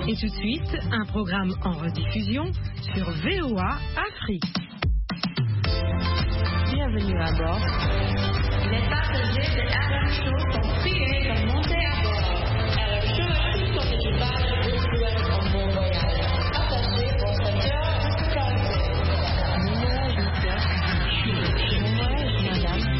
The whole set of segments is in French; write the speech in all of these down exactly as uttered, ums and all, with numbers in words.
Et tout de suite, un programme en rediffusion sur V O A Afrique. Bienvenue à bord. Les passagers de R M Show sont priés de monter à bord. R M Show a tout son équipage vous souhaite un bon voyage. Attachez votre cœur de sécurité. Bon voyage, monsieur. Bon voyage, madame.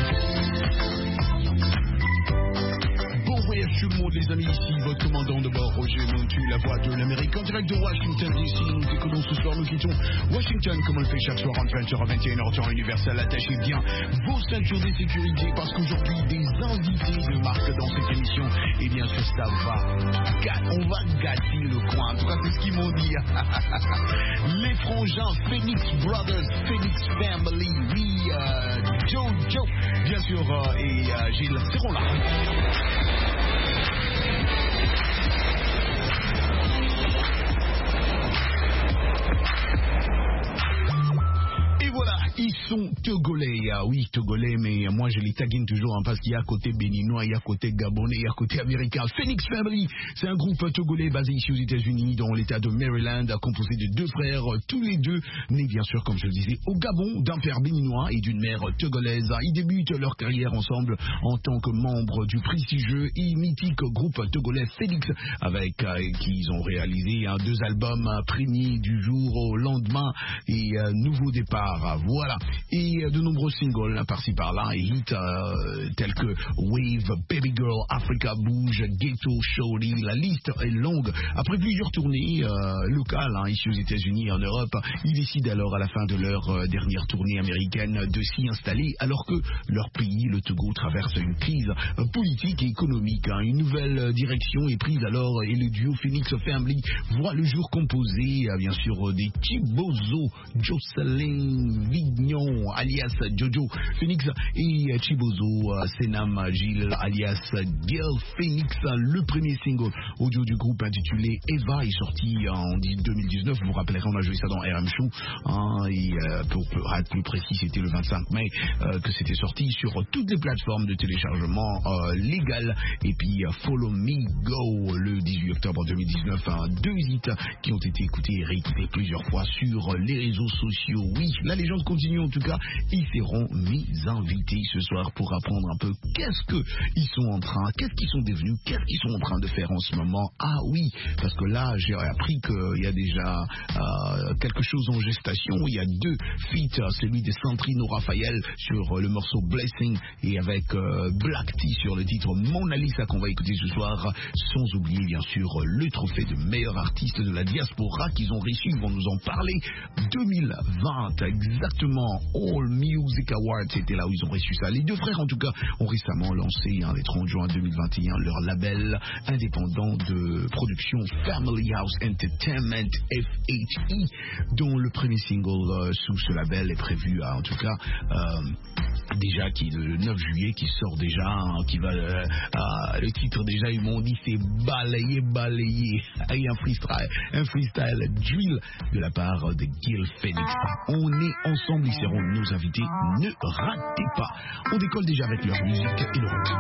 Bon voyage tout le monde, les amis. Ici votre commandant de bord, Roger Montu, la voix de l'Amérique, en direct de Washington D C. Nous décollons ce soir, nous quittons Washington comme on le fait chaque soir entre vingt heures à vingt et une heures temps universel. Attachez bien vos ceintures de sécurité parce qu'aujourd'hui des invités de marque dans cette émission. Et bien sûr ça va, on va gâter le coin. En tout cas c'est ce qu'ils m'ont dit. Les frangins Phoenix Brothers, Phoenix Family, oui, euh, Jojo, bien sûr, euh, et euh, Gilles seront là. Ils sont togolais, ah oui, togolais, mais moi je les taguine toujours hein, parce qu'il y a côté béninois, il y a côté gabonais, il y a côté américain. Phoenix Family, c'est un groupe togolais basé ici aux États-Unis, dans l'état de Maryland, composé de deux frères, tous les deux nés bien sûr, comme je le disais, au Gabon, d'un père béninois et d'une mère togolaise. Ils débutent leur carrière ensemble en tant que membres du prestigieux et mythique groupe togolais Phoenix, avec euh, qui ils ont réalisé hein, deux albums euh, premiers du jour au lendemain et euh, nouveau départ. Voilà. Et de nombreux singles hein, par-ci par-là et hits euh, tels que Wave, Baby Girl, Africa Bouge, Ghetto, Shorty, la liste est longue. Après plusieurs tournées euh, locales hein, ici aux États-Unis et en Europe, ils décident alors à la fin de leur euh, dernière tournée américaine de s'y installer alors que leur pays, le Togo, traverse une crise euh, politique et économique. Hein. Une nouvelle euh, direction est prise alors et le duo Phoenix Family voit le jour composé euh, bien sûr euh, des Chibozo, Jocelyn Vignon alias Jojo Phoenix et Chibozo Senam Gilles alias Gil Phoenix. Le premier single audio du groupe intitulé Eva est sorti en deux mille dix-neuf. Vous vous rappellerez, on a joué ça dans R M Show hein, et euh, pour, pour être plus précis c'était le vingt-cinq mai euh, que c'était sorti sur toutes les plateformes de téléchargement euh, légales. Et puis uh, Follow Me Go le dix-huit octobre deux mille dix-neuf, hein, deux hits qui ont été écoutés et réécoutés plusieurs fois sur les réseaux sociaux. Oui, la légende continue en tout cas. Ils seront mes invités ce soir pour apprendre un peu qu'est-ce qu'ils sont en train, qu'est-ce qu'ils sont devenus, qu'est-ce qu'ils sont en train de faire en ce moment. Ah oui, parce que là j'ai appris qu'il y a déjà euh, quelque chose en gestation. Il y a deux feats, celui de Sandrino Raphaël sur le morceau Blessing et avec euh, Black T sur le titre Mona Lisa qu'on va écouter ce soir, sans oublier bien sûr le trophée de meilleur artiste de la diaspora qu'ils ont reçu. Ils vont nous en parler. Deux mille vingt exactement, All Music Awards, c'était là où ils ont reçu ça. Les deux frères en tout cas ont récemment lancé hein, le trente juin deux mille vingt et un leur label indépendant de production Family House Entertainment F H E, dont le premier single euh, sous ce label est prévu euh, en tout cas euh, déjà qui est le neuf juillet, qui sort déjà hein, qui va euh, euh, le titre déjà ils m'ont dit c'est balayé balayé et un freestyle un freestyle drill de la part de Gil Phoenix. On est ensemble, ils seront nos invités, ne ratez pas. On décolle déjà avec leur musique et le rock.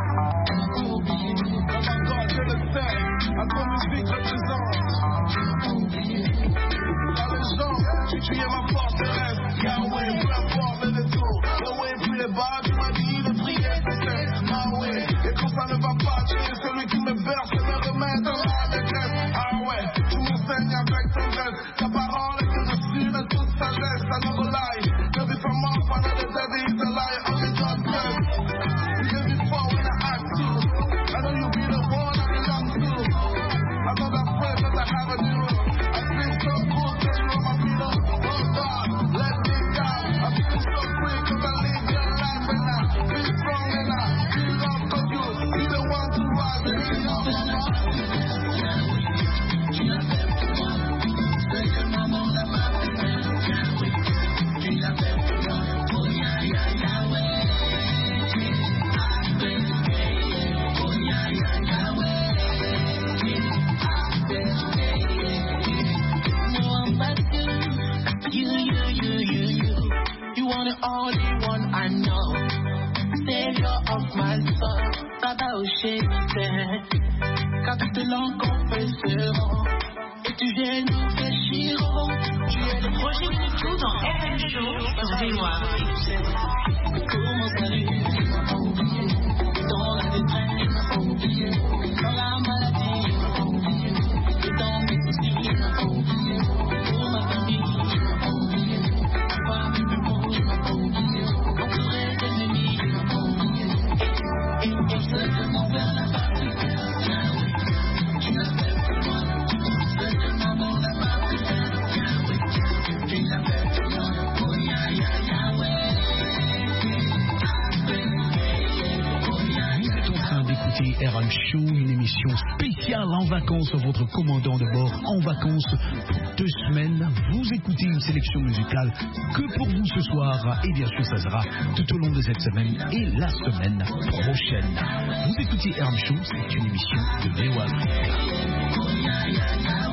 écoutez R M Show, une émission spéciale en vacances. Votre commandant de bord en vacances pour deux semaines. Vous écoutez une sélection musicale que pour vous ce soir. Et bien sûr, ça sera tout au long de cette semaine et la semaine prochaine. Vous écoutez R M Show, c'est une émission de V O A Africa.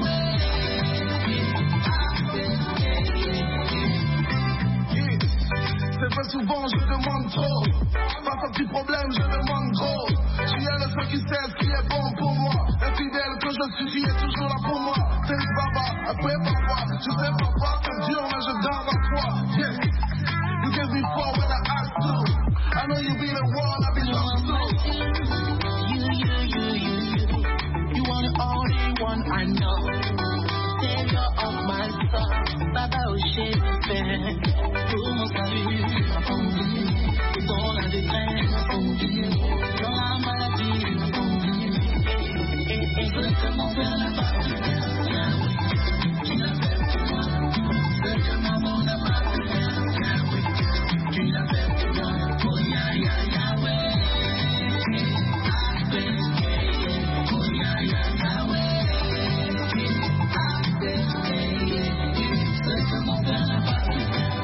C'est pas souvent, je demande trop. Face à petit problème, je demande gros. Tu es le seul qui sait ce qui est bon pour moi. Infidèle que je suis, tu es toujours là pour moi. Thanks Baba, après Baba. Je sais Papa, c'est dur, mais je garde à toi. Yes, you give me four when I ask to. I know you be the one I belong to. You, you, you, you, you. You are the only one I know. Savior of my soul. Baba Oshé, pour mon salut, dans la détresse, dans la maladie, et je veux comment faire la partie. Tu l'as fait pour moi, c'est comment on a pas pu faire. Tu l'as fait pour moi, oh ya ya Yahweh. Oh ya ya Yahweh. C'est comment faire la partie.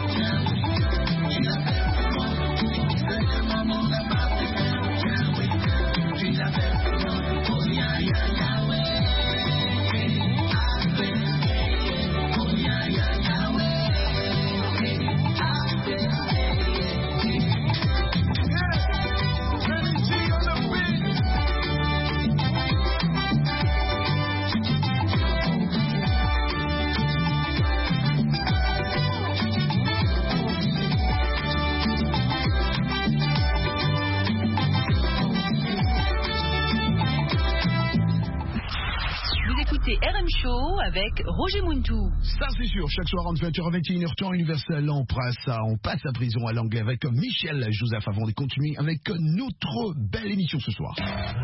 R M Show avec Roger Muntou. Ça c'est sûr, chaque soir entre vingt heures et vingt et une heures temps universel, on passe à, on passe à prison à l'anglais avec Michel Joseph avant de continuer avec notre belle émission ce soir.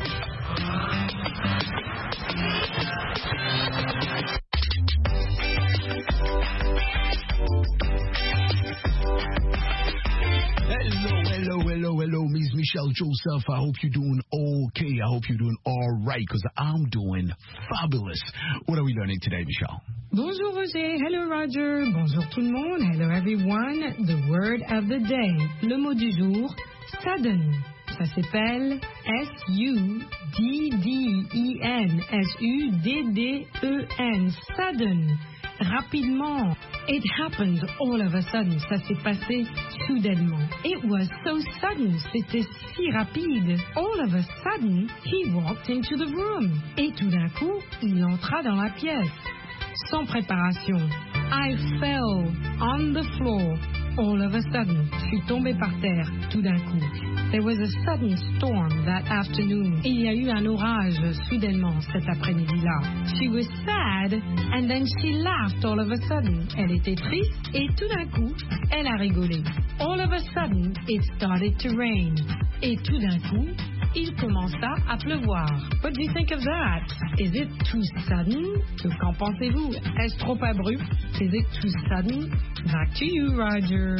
Hello, hello, hello, hello, Miss Michelle Joseph. I hope you're doing okay. I hope you're doing all right, because I'm doing fabulous. What are we learning today, Michelle? Bonjour Roger, hello Roger, bonjour tout le monde, hello everyone. The word of the day, le mot du jour, sudden. Ça s'appelle S U D D E N, S U D D E N, sudden, rapidement. It happened all of a sudden, ça s'est passé soudainement. It was so sudden, c'était si rapide. All of a sudden, he walked into the room. Et tout d'un coup, il entra dans la pièce. Sans préparation. I fell on the floor. All of a sudden, je suis tombée par terre, tout d'un coup. There was a sudden storm that afternoon. Il y a eu un orage soudainement cet après-midi-là. She was sad and then she laughed all of a sudden. Elle était triste et tout d'un coup, elle a rigolé. All of a sudden, it started to rain. Et tout d'un coup, il commença à pleuvoir. What do you think of that? Is it too sudden? Qu'en pensez-vous? Est-ce trop abrupt? Is it too sudden? Back to you, Roger.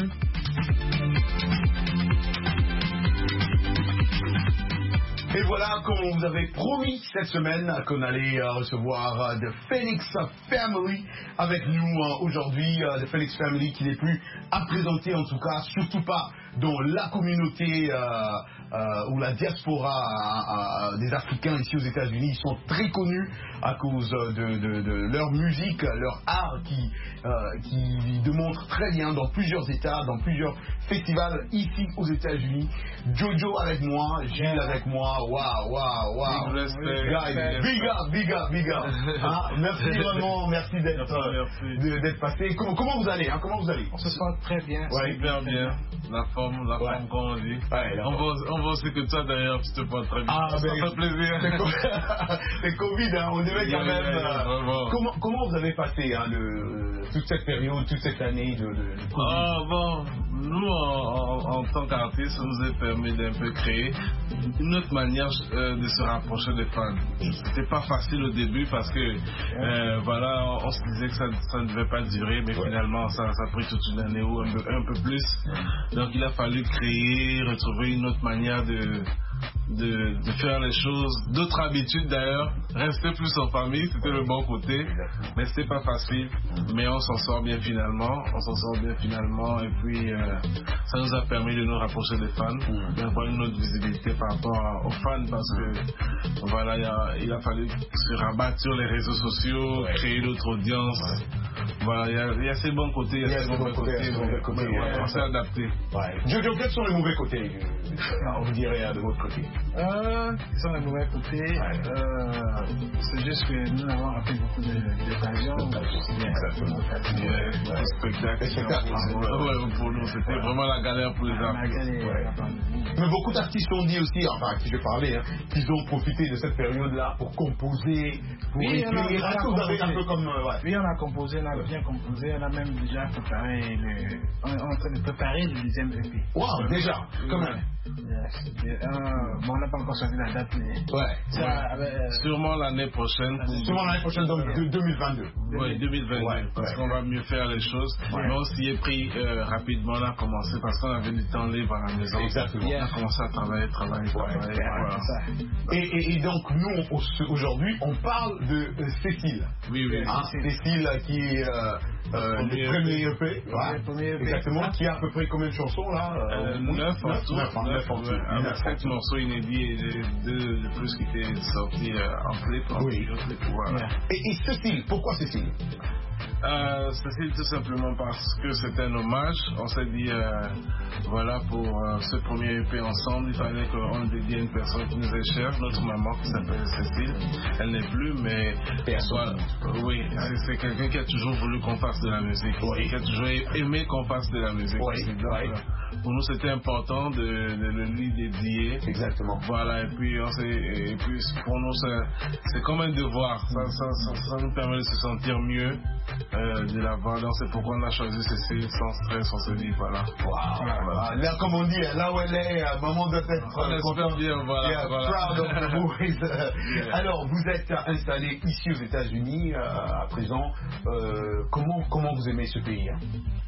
Et voilà, comme on vous avait promis cette semaine, qu'on allait euh, recevoir euh, The Phoenix Family avec nous euh, aujourd'hui. Euh, The Phoenix Family qui n'est plus à présenter, en tout cas, surtout pas dans la communauté euh, euh, ou la diaspora euh, euh, des Africains ici aux États-Unis. Ils sont très connus à cause de, de, de leur musique, leur art qui, euh, qui démontre très bien dans plusieurs États, dans plusieurs festivals ici aux États-Unis. Jojo avec moi, Gilles avec moi. Waouh, waouh, waouh. Guys, big up, big up, big up. Hein, merci vraiment, merci d'être euh, d'être passé. Comment, comment vous allez hein, Comment vous allez On se sent très bien. Ouais. Super bien. La forme, la ouais. forme, comme on dit. Ouais, on, voit, on voit aussi que toi d'ailleurs, tu te portes très bien. Ah, ça ben, fait plaisir. C'est Covid, hein, on devait quand yeah, même. Yeah, yeah, euh, comment, comment vous avez passé hein, le, toute cette période, toute cette année de, de, de Covid? Ah bon, nous en, en, en tant qu'artistes, ça nous a permis d'un peu créer une autre manière euh, de se rapprocher des fans. C'était pas facile au début parce que euh, voilà, on, on se disait que ça, ça ne devait pas durer, mais ouais. finalement ça, ça a pris toute une année ou un peu, un peu plus. Donc il a fallu créer, retrouver une autre manière de de, de faire les choses, d'autres habitudes d'ailleurs, rester plus en famille, c'était le bon côté, mais c'était pas facile, mais on s'en sort bien finalement, on s'en sort bien finalement, et puis euh, ça nous a permis de nous rapprocher des fans, d'avoir une autre visibilité par rapport à, aux fans, parce que voilà, il a, il a fallu se rabattre sur les réseaux sociaux, ouais. créer d'autres audiences. Ouais. Voilà, il y, a, il y a ces bons côtés, il y a ces mauvais côtés, côtés, côtés ouais, on s'est adapté. Ouais. Jojo, quels sont les mauvais côtés, on vous dirait, de votre côté? Euh, quels sont les mauvais côtés? Ouais. Euh, c'est juste que nous avons raté beaucoup d'occasions. Exactement. Les spectacles. Pour nous, c'était vraiment la galère pour les artistes. Mais beaucoup d'artistes ont dit aussi, enfin, à qui je parlais, hein, qu'ils ont profité de cette période-là pour composer, pour oui, écrire, un peu comme... Euh, ouais. Oui, on a composé, on a bien composé, on a même déjà préparé, le, on est en train de préparer le deuxième E P. Wow, déjà, quand même. Yes. Euh, bon, on n'a pas encore choisi la date, mais... Ouais. Ça, ouais. Euh, Sûrement l'année prochaine. Sûrement l'année prochaine, donc de deux mille vingt-deux. Oui, deux mille vingt-deux, ouais, parce ouais. qu'on va mieux faire les choses. Ouais. Mais on s'y est pris euh, rapidement, on a commencé, parce qu'on avait du temps libre à la maison. Exactement. On a commencé à travailler, travailler, travailler. Ouais. Voilà. Et, et, et donc, nous, aujourd'hui, on parle de euh, Cécile. Oui, oui. Hein, Cécile qui est euh, euh, le premier E P. Ouais. Le premier E P. Exactement. Qui a à peu près combien de chansons là? euh, Neuf en tout. Neuf en tout. Avec sept morceaux inédits et deux de plus qui étaient sortis euh, en clip. Oui. Voilà. Et, et Cécile, pourquoi Cécile? Euh, Cécile, tout simplement parce que c'est un hommage. On s'est dit, euh, voilà, pour euh, ce premier E P ensemble, il fallait qu'on le dédie à une personne qui nous est chère, notre maman qui s'appelle Cécile. Elle n'est plus, mais voilà, oui, c'est quelqu'un qui a toujours voulu qu'on fasse de la musique, oui. qui a toujours aimé qu'on fasse de la musique. Oui. Donc, oui. Pour nous, c'était important de, de le lui dédier. Exactement. Voilà, et puis, on et puis pour nous, c'est comme un devoir. Ça, ça, ça, ça nous permet de se sentir mieux. Euh, de la voir, donc c'est pourquoi on a choisi Cécile sans stress, on se dit voilà. Wow. Voilà. Là, comme on dit, là où elle est, à un moment doit être on espère bien, voilà. Yeah, voilà. Proud of the boys. Yeah. Alors, vous êtes installé ici aux États-Unis euh, à présent. Euh, comment, comment vous aimez ce pays hein?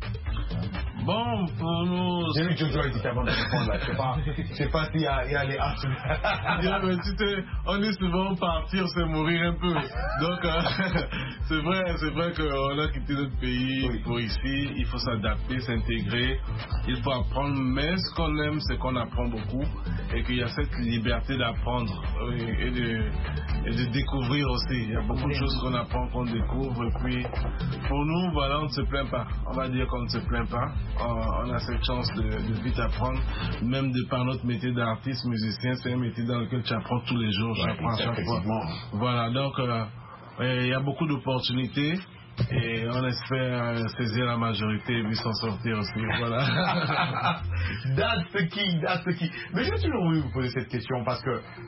Bon, pour nous. J'ai vu que Jojo a dit avant de répondre là. Je sais pas, je sais pas s'il y a, il y a les arts. Yeah, mais tu sais, on dit souvent partir, c'est mourir un peu. Donc, euh, c'est vrai, c'est vrai qu'on a quitté notre pays oui. pour ici. Il faut s'adapter, s'intégrer. Il faut apprendre. Mais ce qu'on aime, c'est qu'on apprend beaucoup et qu'il y a cette liberté d'apprendre oui, et, de, et de découvrir aussi. Il y a beaucoup de choses qu'on apprend, qu'on découvre. Et puis, pour nous, voilà, on ne se plaint pas. On va dire qu'on ne se plaint pas. On a cette chance de, de vite apprendre, même de par notre métier d'artiste, musicien, c'est un métier dans lequel tu apprends tous les jours, tu apprends à chaque fois. Voilà, donc euh, il y a beaucoup d'opportunités et on espère saisir la majorité et puis s'en sortir aussi. Voilà. That's the key, that's the key. Mais j'ai toujours voulu vous poser cette question parce que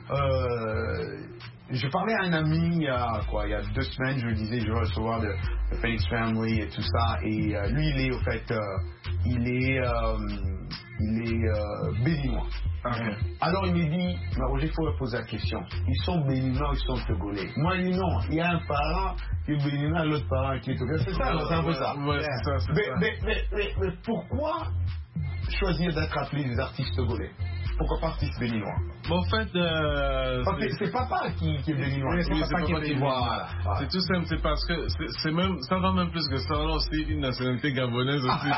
euh, je parlais à un ami il y a quoi, il y a deux semaines, je lui disais je vais recevoir de, de Phoenix Family et tout ça, et euh, lui il est au fait, euh, il est, euh, il est euh, béninois. Okay. Alors il me dit, mais Roger, il faut leur poser la question. Ils sont béninois, ils sont togolais. Moi il dit non, il y a un parent qui est béninois, l'autre parent qui est togolais. C'est ça, c'est un peu ça. Ouais, c'est ça, c'est mais, ça. Mais, mais, mais, mais pourquoi choisir d'être appelé des artistes togolais? Pourquoi pas artiste béninois? Bon, en fait, euh, c'est papa qui, qui est béninois. Oui, c'est oui, papa, papa qui est béninois. Voilà. Voilà. C'est tout simple, c'est parce que c'est même, ça va même plus que ça. On a aussi une nationalité gabonaise aussi.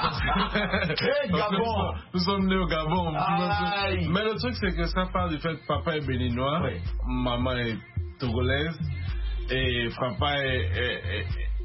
Hey, Gabon! Nous sommes nés au Gabon. Aïe. Mais le truc, c'est que ça part du fait que papa est béninois, oui. maman est togolaise et papa est, est, est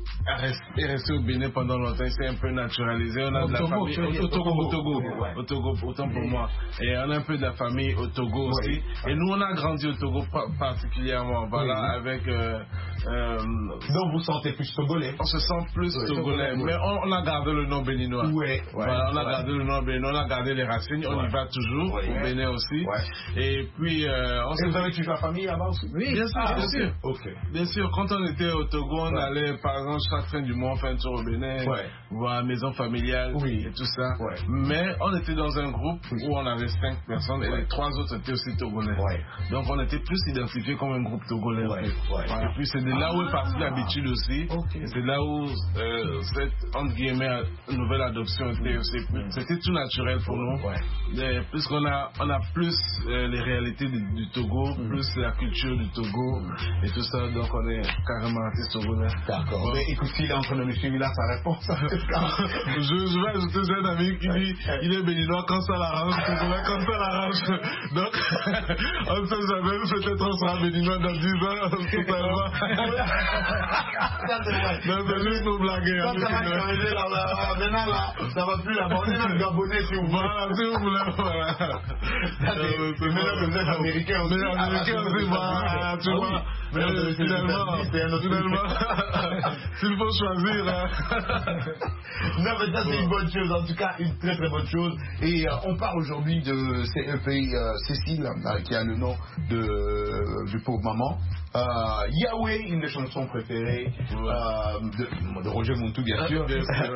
est resté au Bénin pendant longtemps, c'est un peu naturalisé. On a au de la Togo, famille au, au Togo, au Togo, ouais. au Togo, autant pour moi. Et on a un peu de la famille au Togo aussi. Oui. Et nous, on a grandi au Togo particulièrement, voilà, oui. avec. Euh, euh, Donc vous sentez plus togolais? On se sent plus oui. togolais, oui. mais on, on a gardé le nom béninois. Oui. Voilà, on a ouais. gardé le nom béninois, on a gardé les racines, on ouais. y va toujours oui. au Bénin aussi. Ouais. Et puis, euh, on Et vous avez toujours la famille là-bas aussi? Oui, bien sûr, ah, bien okay. sûr. Okay. Bien sûr, quand on était au Togo, on ouais. allait, par exemple, chaque fin du mois, on fait un tour au Bénin, ouais. voir la maison familiale oui. et tout ça. Ouais. Mais on était dans un groupe oui. où on avait cinq personnes et ouais. les trois autres étaient aussi togolais. Ouais. Donc on était plus identifiés comme un groupe togolais. Ouais. Ouais. Et puis c'est c'est là où est partie l'habitude aussi. Okay. Et c'est là où euh, cette, entre guillemets, nouvelle adoption était aussi. C'était tout naturel pour nous. Ouais. Puisqu'on a, on a plus euh, les réalités du, du Togo, mm. plus la culture du Togo mm. et tout ça. Donc on est carrément artiste togolais. D'accord. Ouais. Mais écoute, s'il est en train de me suivre là, sa réponse. je, je vais ajouter, j'ai un ami qui dit il est béninois quand ça l'arrange, togolais quand ça l'arrange. Donc, on ne sait jamais, peut-être on sera béninois dans dix ans, totalement. Non, c'est juste pour blaguer. Ça, ça va changer là, là, maintenant là, ça va plus là, on est même gabonais si vous voulez. Voilà, si vous voulez, voilà. C'est maintenant que vous êtes américain aussi. Mais américain aussi, voilà, tu vois. Mais finalement, finalement, s'il faut choisir. Non, mais ça c'est une bonne chose, en tout cas, une très très bonne chose. Et euh, on parle aujourd'hui de C E P euh, Cécile, euh, qui a le nom de, euh, du pauvre maman. Euh, Yahweh, une des chansons préférées euh, de, de Roger Montou, bien sûr.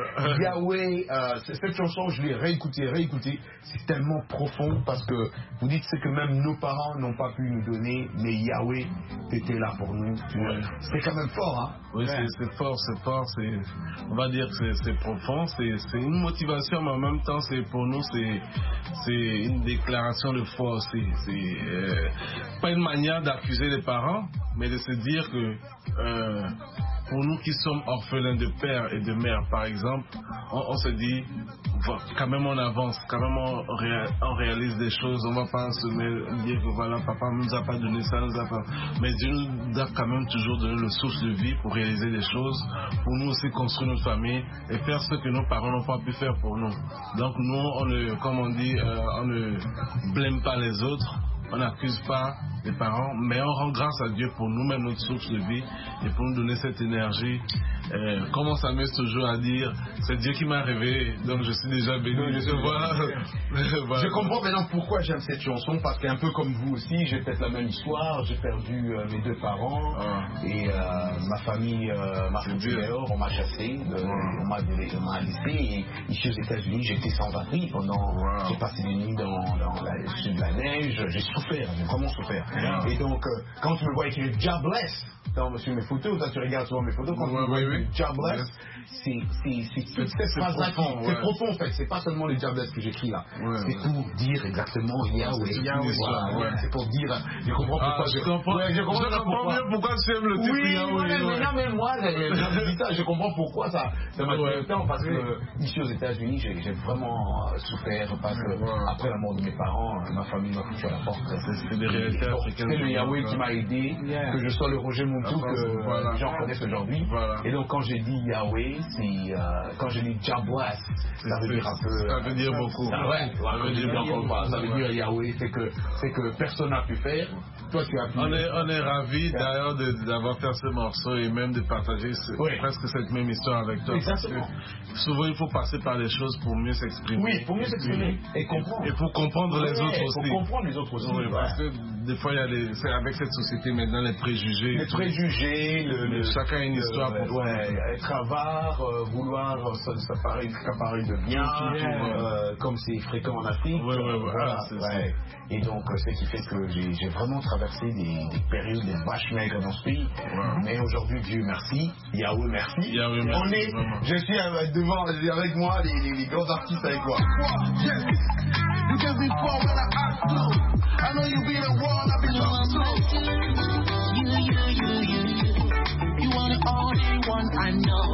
Yahweh, euh, cette chanson, je l'ai réécoutée, réécoutée. C'est tellement profond parce que vous dites c'est que même nos parents n'ont pas pu nous donner, mais Yahweh était là pour nous. Ouais. C'est quand même fort, hein? Oui, ouais. c'est fort, c'est fort. On va dire que c'est profond. C'est une motivation, mais en même temps, c'est pour nous, c'est une déclaration de foi aussi. C'est euh, pas une manière d'accuser les parents, mais de se dire que euh, pour nous qui sommes orphelins de père et de mère, par exemple, on, on se dit, quand même on avance, quand même on, ré, on réalise des choses, on ne va pas se mettre, dire que voilà, papa ne nous a pas donné ça, nous a pas... Mais Dieu nous a quand même toujours donné le source de vie pour réaliser des choses, pour nous aussi construire notre famille et faire ce que nos parents n'ont pas pu faire pour nous. Donc nous, on ne, comme on dit, euh, on ne blâme pas les autres. On n'accuse pas les parents, mais on rend grâce à Dieu pour nous-mêmes notre source de vie et pour nous donner cette énergie. Euh, comme on s'amuse toujours à dire, c'est Dieu qui m'a réveillé, donc je suis déjà béni. Oui, je, voilà. Voilà. Je comprends maintenant pourquoi j'aime cette chanson, parce qu'un peu comme vous aussi, j'ai peut-être la même histoire. J'ai perdu euh, mes deux parents ah. et euh, ma famille euh, m'a foutu dehors, on m'a chassé, euh, ah. on m'a laissé. Et ici aux États-Unis, j'étais sans abri pendant. Wow. J'ai passé des nuits dans, dans la, sud de la neige, j'ai souffert, j'ai vraiment souffert. Yeah. Et donc, euh, quand tu me vois écrire Jobless sur mes photos, toi tu regardes souvent mes photos, quand ouais, tu me vois écrire oui. Jobless, c'est toute cette phrase-là, c'est profond en fait, c'est pas seulement les Jobless que j'écris là, ouais, c'est ouais. pour dire exactement Yahweh. Yahweh, voilà, ouais. C'est pour dire, je comprends pourquoi. Ah, je comprends, ouais, je comprends, je comprends pourquoi. Mieux pourquoi tu aimes le titre oui, Yahweh. Oui, mais non, mais moi, ça, je comprends pourquoi ça m'a pris le temps, parce que ici aux États-Unis, j'ai vraiment souffert, parce que après la mort de mes parents, ma famille m'a foutu à la porte. C'est des réalités africaines. C'est le Yahweh qui m'a aidé, que je sois le Roger Montou que voilà. les gens connaissent aujourd'hui. Voilà. Et donc quand j'ai dit Yahweh, c'est euh, quand j'ai dit Jobless, ça veut dire un peu. Ça veut dire beaucoup. Ça, ouais, ça veut dire beaucoup. Ça veut dire Yahweh, c'est que c'est que personne n'a pu faire. Toi, tu as pu. On est, on est ravis d'ailleurs d'avoir fait ce morceau et même de partager ce, oui. presque cette même histoire avec toi. Exactement. Souvent, il faut passer par des choses pour mieux s'exprimer. Oui, pour mieux s'exprimer et comprendre. Et pour comprendre les autres aussi. Pour comprendre les autres aussi. Oui, parce que des fois, il y a les, c'est avec cette société maintenant les préjugés. Les préjugés, le, le, chacun a une histoire le, pour ouais, être avare, euh, vouloir s'accaparer de bien, euh, comme c'est fréquent en Afrique. Oui, oui, voilà. Ouais. Et donc, ce qui fait que j'ai vraiment traversé des, des périodes de vaches maigres dans ce pays. Ouais. Mais aujourd'hui, Dieu merci, Yahweh merci. Yahweh merci. On est, vraiment. Je suis avec, devant, avec moi les, les, les grands artistes avec moi. Yes. You can be poor when I ask you. I know you be the one I belong to. You, you, you, you, you. You are the only one I know.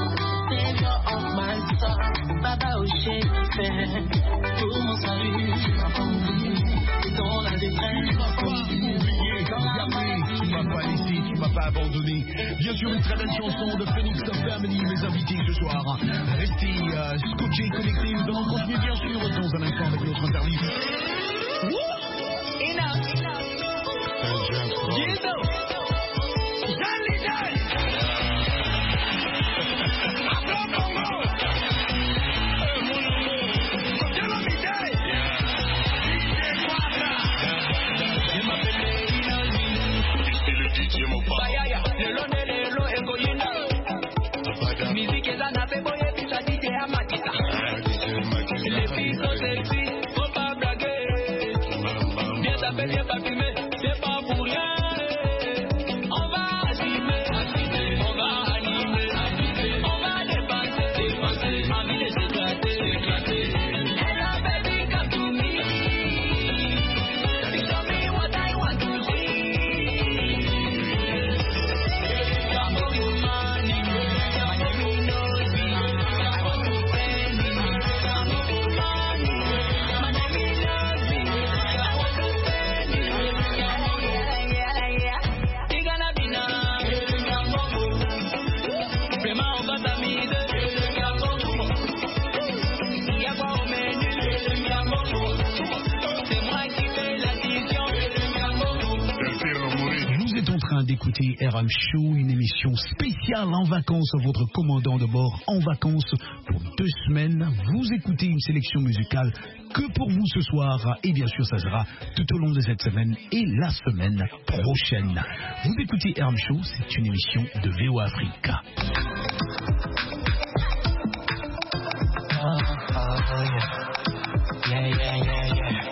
Savior of my soul. Baba Oshé, tout mon salut. Dans la détresse, tu m'as pas laissé, tu m'as pas abandonné. Bien sûr, une très belle chanson de Phoenix Family, mes invités ce soir. Restez euh, scotchés, connectés, nous allons continuer bien sûr dans un instant avec notre interview. Enough, enough. Gildo. Johnny Johnny. Viens taper, viens pas fumer, c'est pas pour rien. On va assumer. train d'écouter R M Show, une émission spéciale en vacances. Votre commandant de bord en vacances pour deux semaines. Vous écoutez une sélection musicale que pour vous ce soir. Et bien sûr, ça sera tout au long de cette semaine et la semaine prochaine. Vous écoutez R M Show, c'est une émission de V O Africa. Oh, oh, yeah. Yeah, yeah, yeah, yeah.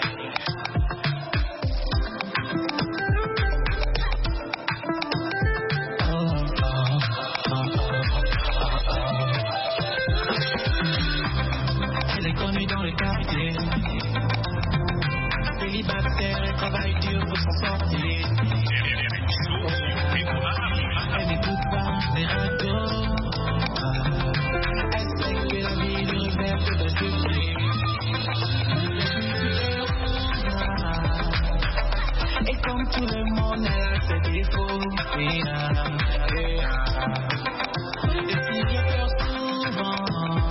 Dans le quartier, célibataire et travaille dur pour s'en sortir. Elle n'écoute pas les radios. Elle sait que la vie lui réserve de souffrir. Et comme tout le monde, elle a ses défauts. Et si j'ai peur souvent,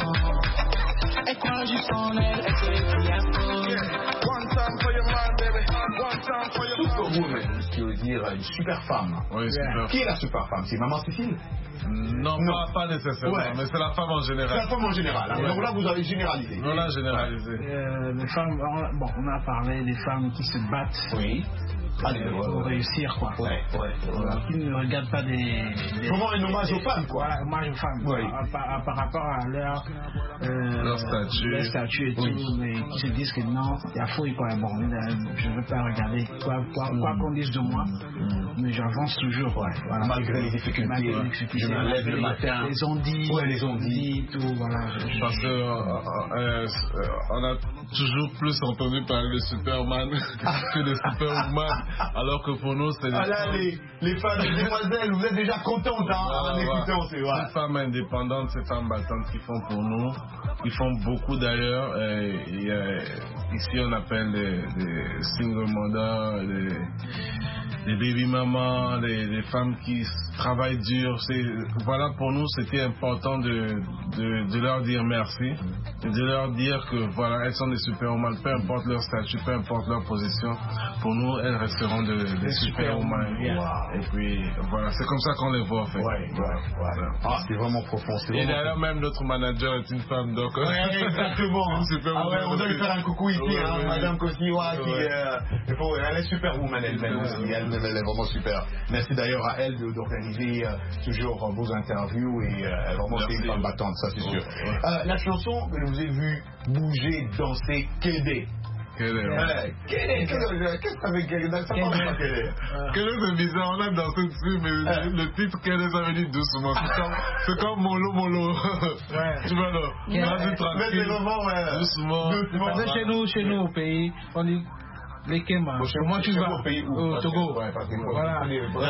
elle croit juste en elle, elle sait qu'il y a faux. One time for your man, baby. One time for your man. Superwoman, ce qui veut dire une super femme. Oui, super. Qui est la super femme? C'est Maman Cécile? Non, non. Pas, pas nécessairement, ouais. Mais c'est la femme en général. C'est la femme en général. Ouais. Donc là, vous avez généralisé. On a généralisé. Euh, les femmes, on, bon, on a parlé des femmes qui se battent. Oui. Allez, pour ouais, ouais. réussir, quoi. Ouais, ouais. Voilà, qui ne regardent pas des. des Comment un hommage aux femmes, quoi. Voilà, hommage aux femmes. Oui. Par, par, par rapport à leur. Euh, leur statut. Leur statut et tout, oui. Mais qui se disent que non, il y a fouille, quoi. Bon, je ne veux pas regarder quoi, quoi, mm. quoi qu'on dise de moi, mm. mais j'avance toujours, ouais. Voilà. Malgré les difficultés. Malgré les difficultés. Je me lève le matin. Les ondits. Ouais, les ondits. Tout, voilà. Je, je... Parce que euh, euh, on a toujours plus entendu parler de Superman que de Superwoman, alors que pour nous, c'est... Ah là, les, les femmes, les demoiselles, vous êtes déjà contentes, hein, ah, en écoutant, c'est vrai. Ces femmes indépendantes, ces femmes battantes qui font pour nous, qui font beaucoup d'ailleurs, et, et, et, ici on appelle des, des single mothers, des, des baby mamans, des, des femmes qui travaillent dur. C'est, voilà, pour nous, c'était important de, de, de leur dire merci, et de leur dire que voilà, elles sont des superwomen, peu importe leur statut, peu importe leur position, pour nous, elles resteront de, des de superwomen. Super wow. Et puis, voilà, c'est comme ça qu'on les voit, en fait. Ouais, ouais, ouais. ouais. Ah, c'est vraiment profond. C'est et vraiment d'ailleurs, profond. Même notre manager est une femme, donc... Ouais, exactement. Ah ouais, on doit lui faire un coucou ici, ouais, hein, ouais, Madame Kosiwa, ouais. qui euh, il faut, elle est superwoman elle-même aussi, elle, elle est vraiment super. Merci d'ailleurs à elle d'organiser euh, toujours vos interviews et euh, vraiment c'est une femme battante, ça c'est sûr. Ouais. Euh, la chanson que je vous ai vu bouger, danser, Kédé. Kédé, ouais. Kédé, qu'est-ce que ça veut dire Kédé? Ça parle pas Kédé. Kédé c'est bizarre, on a dansé dessus, mais euh. le titre Kédé ça veut dire doucement. C'est comme, c'est comme Molo Molo. Ouais. Tu vois là, vas-y tranquille. Mais c'est vraiment, ouais. Doucement. Doucement. Parce que chez nous, chez nous au pays, on dit les Kéma. Moi tu vas au pays où? Au Togo. Ouais, parce que voilà.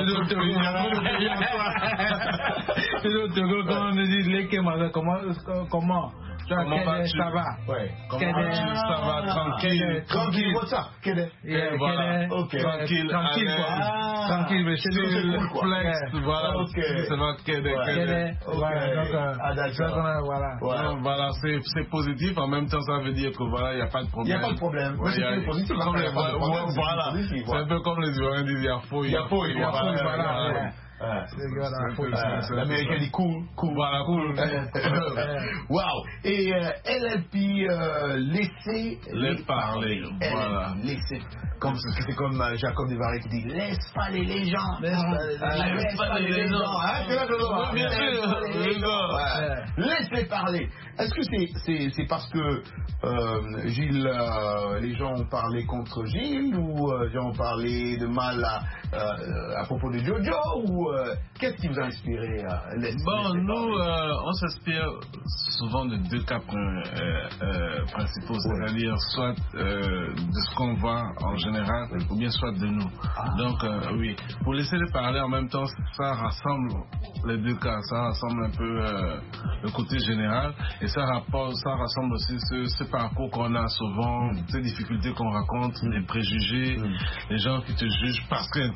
C'est au Togo quand on dit les Kéma, comment comment Comment vas-tu? Ça va. Ouais. Comment vas-tu? Ça va, tranquille. Tranquille, what's up? Kédé. Voilà. Ok. Tranquille, tranquille quoi. Tranquille, mais c'est le flex. Voilà. Ok. Ça va, Kédé. Kédé. Voilà. Donc, ah d'accord. Voilà. Voilà, c'est c'est positif. En même temps, ça veut dire que voilà, il n'y a pas de problème. Il n'y a pas de problème. Ouais, c'est positif. Voilà. C'est un peu comme les Ivoiriens disent, il y a faux, il y a faux, il y a faux. Voilà. Ah, l'américain dit cool, cool, voilà, cool. Waouh! Et euh, elle a pu euh, laisser les parler. Elle voilà. Laisser, comme c'est comme euh, Jacob Desbarrés qui dit laisse parler les gens. Laisse, ah, laisse, laisse parler les gens. Ah, c'est là que je bien sûr. Laisse-les parler. Est-ce que c'est c'est c'est parce que euh, Gilles, euh, les gens ont parlé contre Gilles ou euh, les gens ont parlé de mal à, euh, à propos de Jojo ou euh, qu'est-ce qui vous a inspiré euh, laisse, Bon, nous, euh, on s'inspire souvent de deux cas euh, euh, principaux, ouais. C'est-à-dire soit euh, de ce qu'on voit en général, ou bien soit de nous. Ah. Donc, euh, oui, pour laisser les parler en même temps, ça rassemble les deux cas, ça rassemble un peu euh, le côté général, et ça, rapporte, ça rassemble aussi ce, ce parcours qu'on a souvent, mm. ces difficultés qu'on raconte, mm. les préjugés, mm. les gens qui te jugent parce qu'un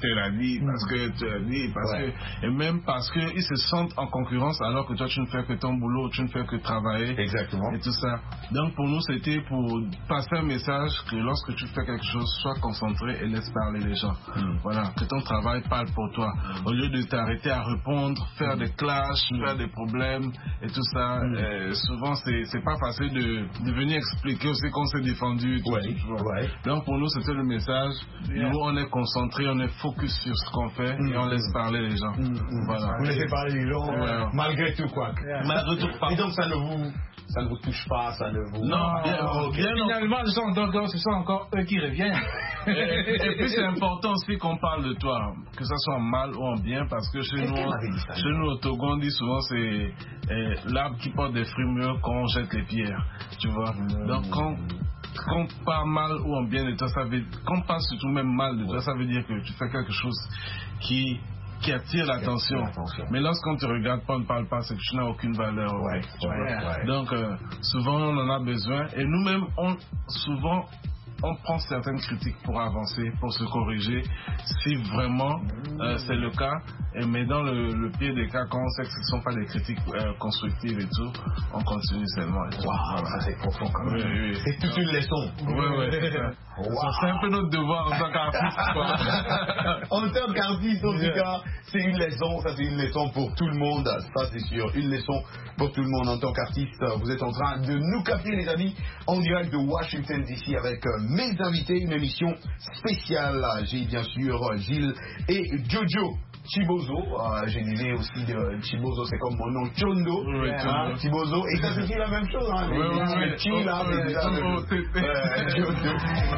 tel a dit, parce que tu as dit, parce Ouais. que, et même parce qu'ils se sentent en concurrence alors que toi tu ne fais que ton boulot, tu ne fais que travailler. Exactement. Et tout ça. Donc pour nous c'était pour passer un message que lorsque tu fais quelque chose, sois concentré et laisse parler les gens. Mm. Voilà, que ton travail parle pour toi. Mm. Au lieu de t'arrêter à répondre, faire mm. des clashs, mm. faire des problèmes et tout ça, mm. euh, souvent c'est, c'est pas facile de, de venir expliquer aussi qu'on s'est défendu. Et tout, ouais. tu vois. Ouais. Donc pour nous c'était le message. Yeah. Nous on est concentré, on est focus sur ce qu'on fait mm. et on laisse parler les gens. Mm. Voilà. Vous laissez parler les gens ouais. malgré tout quoi. Yeah. Malgré tout. Et donc ça ne vous ça ne vous touche pas, ça ne vous... Non, bien, okay. bien finalement, ce sont, donc, ce sont encore eux qui reviennent. et, et puis c'est important aussi qu'on parle de toi, que ça soit en mal ou en bien, parce que chez nous, chez nous au Togo, on dit souvent c'est eh, l'arbre qui porte des fruits mieux qu'on jette les pierres, tu vois. Mmh. Donc quand quand on parle mal ou en bien de toi, ça veut, quand on parle surtout même mal de toi, ça veut dire que tu fais quelque chose qui qui attire l'attention. Mais lorsqu'on te regarde pas, on ne parle pas, c'est que tu n'as aucune valeur. Ouais, tu ouais, vois. ouais. Donc euh, souvent on en a besoin et nous-mêmes on souvent on prend certaines critiques pour avancer, pour se corriger, si vraiment euh, c'est le cas. Et mais dans le, le pire des cas, quand on sait que ce ne sont pas des critiques euh, constructives et tout, on continue seulement. Waouh, wow, ça c'est profond quand même. Oui, oui. C'est toute une leçon. Oui, oui, c'est ça. Wow. C'est un peu notre devoir en tant qu'artiste. En tant qu'artiste, en tout cas, c'est une leçon, ça c'est une leçon pour tout le monde, ça c'est sûr, une leçon pour tout le monde en tant qu'artiste. Vous êtes en train de nous capter les amis, en direct de Washington D C avec mes invités, une émission spéciale. J'ai bien sûr Gilles et Jojo Chibozo, euh, je disais aussi de Chibozo, c'est comme mon nom, Chondo, oui, hein, Chibozo, et ça se dit la même chose, hein, oui, oui, oui, le Chi là, c'est déjà la même chose. Chondo.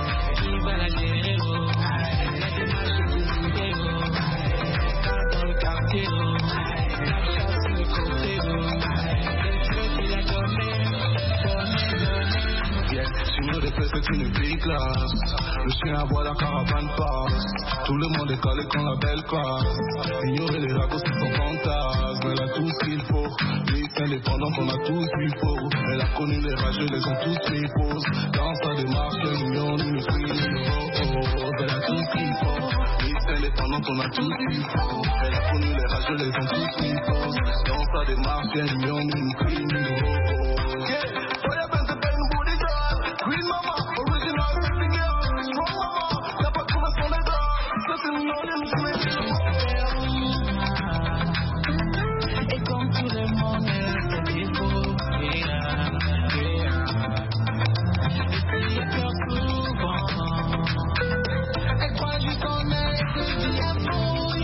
C'est une big classe. Le chien aboie, la caravane passe. Tout le monde est calé quand la belle passe. Ignorer les ragots qui sont fantasmes. Elle a tout ce qu'il faut. Les indépendants, on a tout ce qu'il faut. Elle a connu les rageux, les ont tous mis pause. Dans sa démarche, l'union, nous suit, nous elle a tout ce qu'il faut. Les indépendants, on a tout ce qu'il faut. Elle a connu les rageux, les ont tous mis pause. Dans sa démarche, l'union, nous suit, nous Green mama, original sexy girl, strong mama, y'a pas de promesse pour les gars, ça c'est une longue et comme tout le monde est défaut, yeah, yeah. Et puis elle pleure souvent, elle croit juste en elle, c'est du yafo,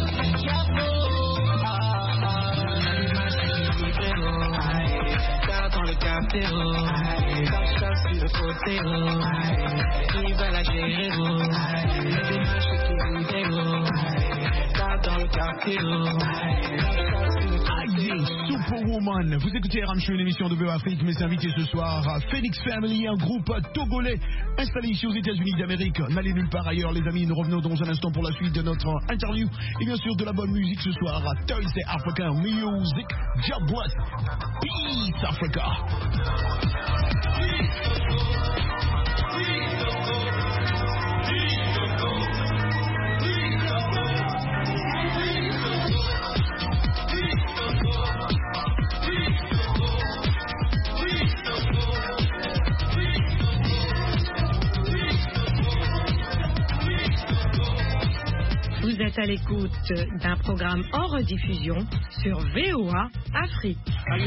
yafo, ah ah, l'image c'est du libéro, car dans le caféro, côté, ils veulent la gérer, les démarches qui vous déroulent, pas dans le quartier. Aïe, Superwoman, vous écoutez R M Show, une émission de Veo Afrique. Mes invités ce soir, Phoenix Family, un groupe togolais installé ici aux États-Unis d'Amérique. N'allez nulle part ailleurs, les amis. Nous revenons dans un instant pour la suite de notre interview et bien sûr de la bonne musique ce soir. Thursday African Music, God bless, Peace Africa. Vous êtes à l'écoute d'un programme en rediffusion sur V O A Afrique.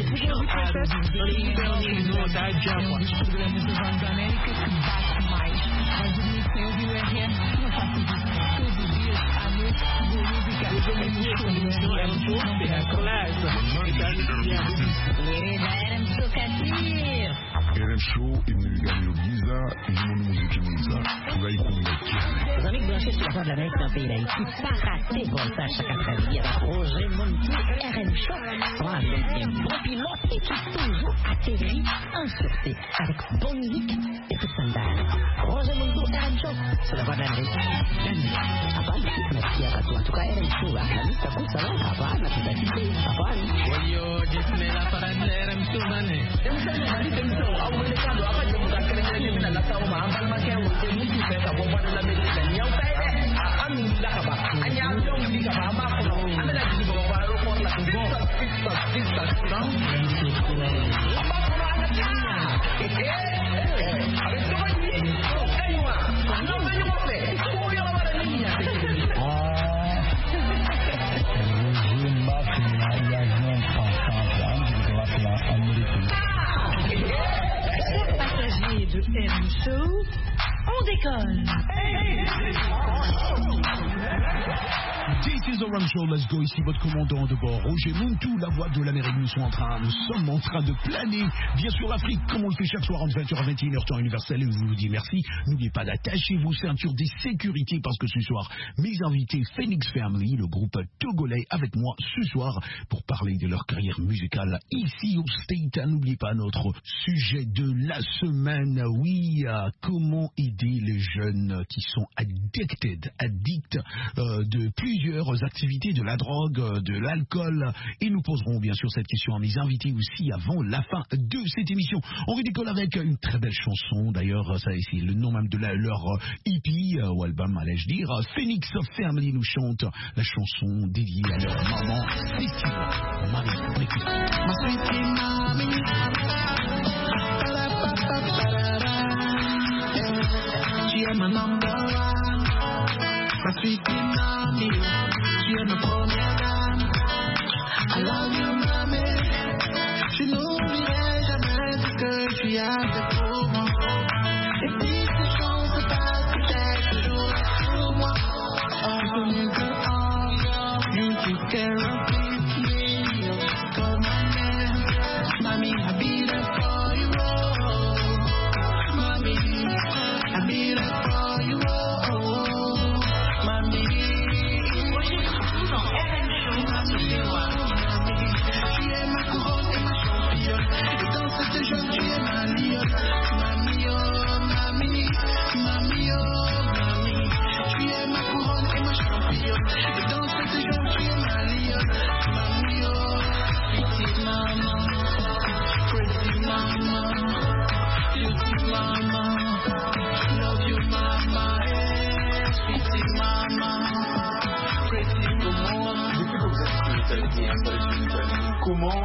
R M Show imeganiro byiza irimo n'umuziki mwiza turayikunda cyane. Les amis branchés sur la voix de l'Amérique dans le pays d'Haïti, pas raté pour ça chaque après-midi avec Roger Montou, R M Show. Voilà, donc un bon pilote et qui toujours atterrit en sûreté avec bonne musique et tout standard. Roger Montou, R M Show, sur la voix de l'Amérique. Hapana, merci à toi. En tout cas, R M Show, la liste à coup, ça va, hapana, tu t'as quitté, hapana. Yo, gisme la parade de R M Show, mané. I'm Passagers de R M Show, on décolle. This is the Ram Show, let's go, ici votre commandant de bord, Roger Muntu, la voix de l'Amérique, nous sommes en train, nous sommes en train de planer, bien sûr l'Afrique, comme on le fait chaque soir entre vingt heures à vingt et une heures, temps universel, et je vous dis merci, n'oubliez pas d'attacher vos ceintures des sécurités, parce que ce soir, mes invités Phoenix Family, le groupe togolais, avec moi ce soir, pour parler de leur carrière musicale ici au State. N'oubliez pas notre sujet de la semaine, oui, euh, comment aider les jeunes qui sont addicted, addicts euh, de plusieurs activités, de la drogue, de l'alcool, et nous poserons bien sûr cette question à mes invités aussi avant la fin de cette émission. On redécolle avec une très belle chanson, d'ailleurs ça c'est le nom même de la, leur E P euh, ou album allais-je dire. Phoenix Family nous chante la chanson dédiée à leur maman Festive. Marie, on écoute. Ma sweetie mommy, she est ma number one. Ma sweetie mommy, she est ma première dame. I love you mommy, je n'oublierai jamais ce que tu as fait pour moi. Et si ces choses se passent, peut-être toujours là pour moi. Oh, so you go on, you take care of me. Mommy, I'll be there for you, oh. Mommy, I'll be there for you, oh. Mommy, tu es ma couronne et ma championne. Et dans cette jeune, tu es ma lionne. Mamie, oh, mamie, mamie, oh, mamie. Tu es ma couronne et ma championne. Et dans cette jeune, tu es ma lionne. Mamie, oh, petite maman. Mama, beauty mama, love you mama, eh, sweetie mama, pretty mama. Depuis que vous êtes installé sur l'Italie, comment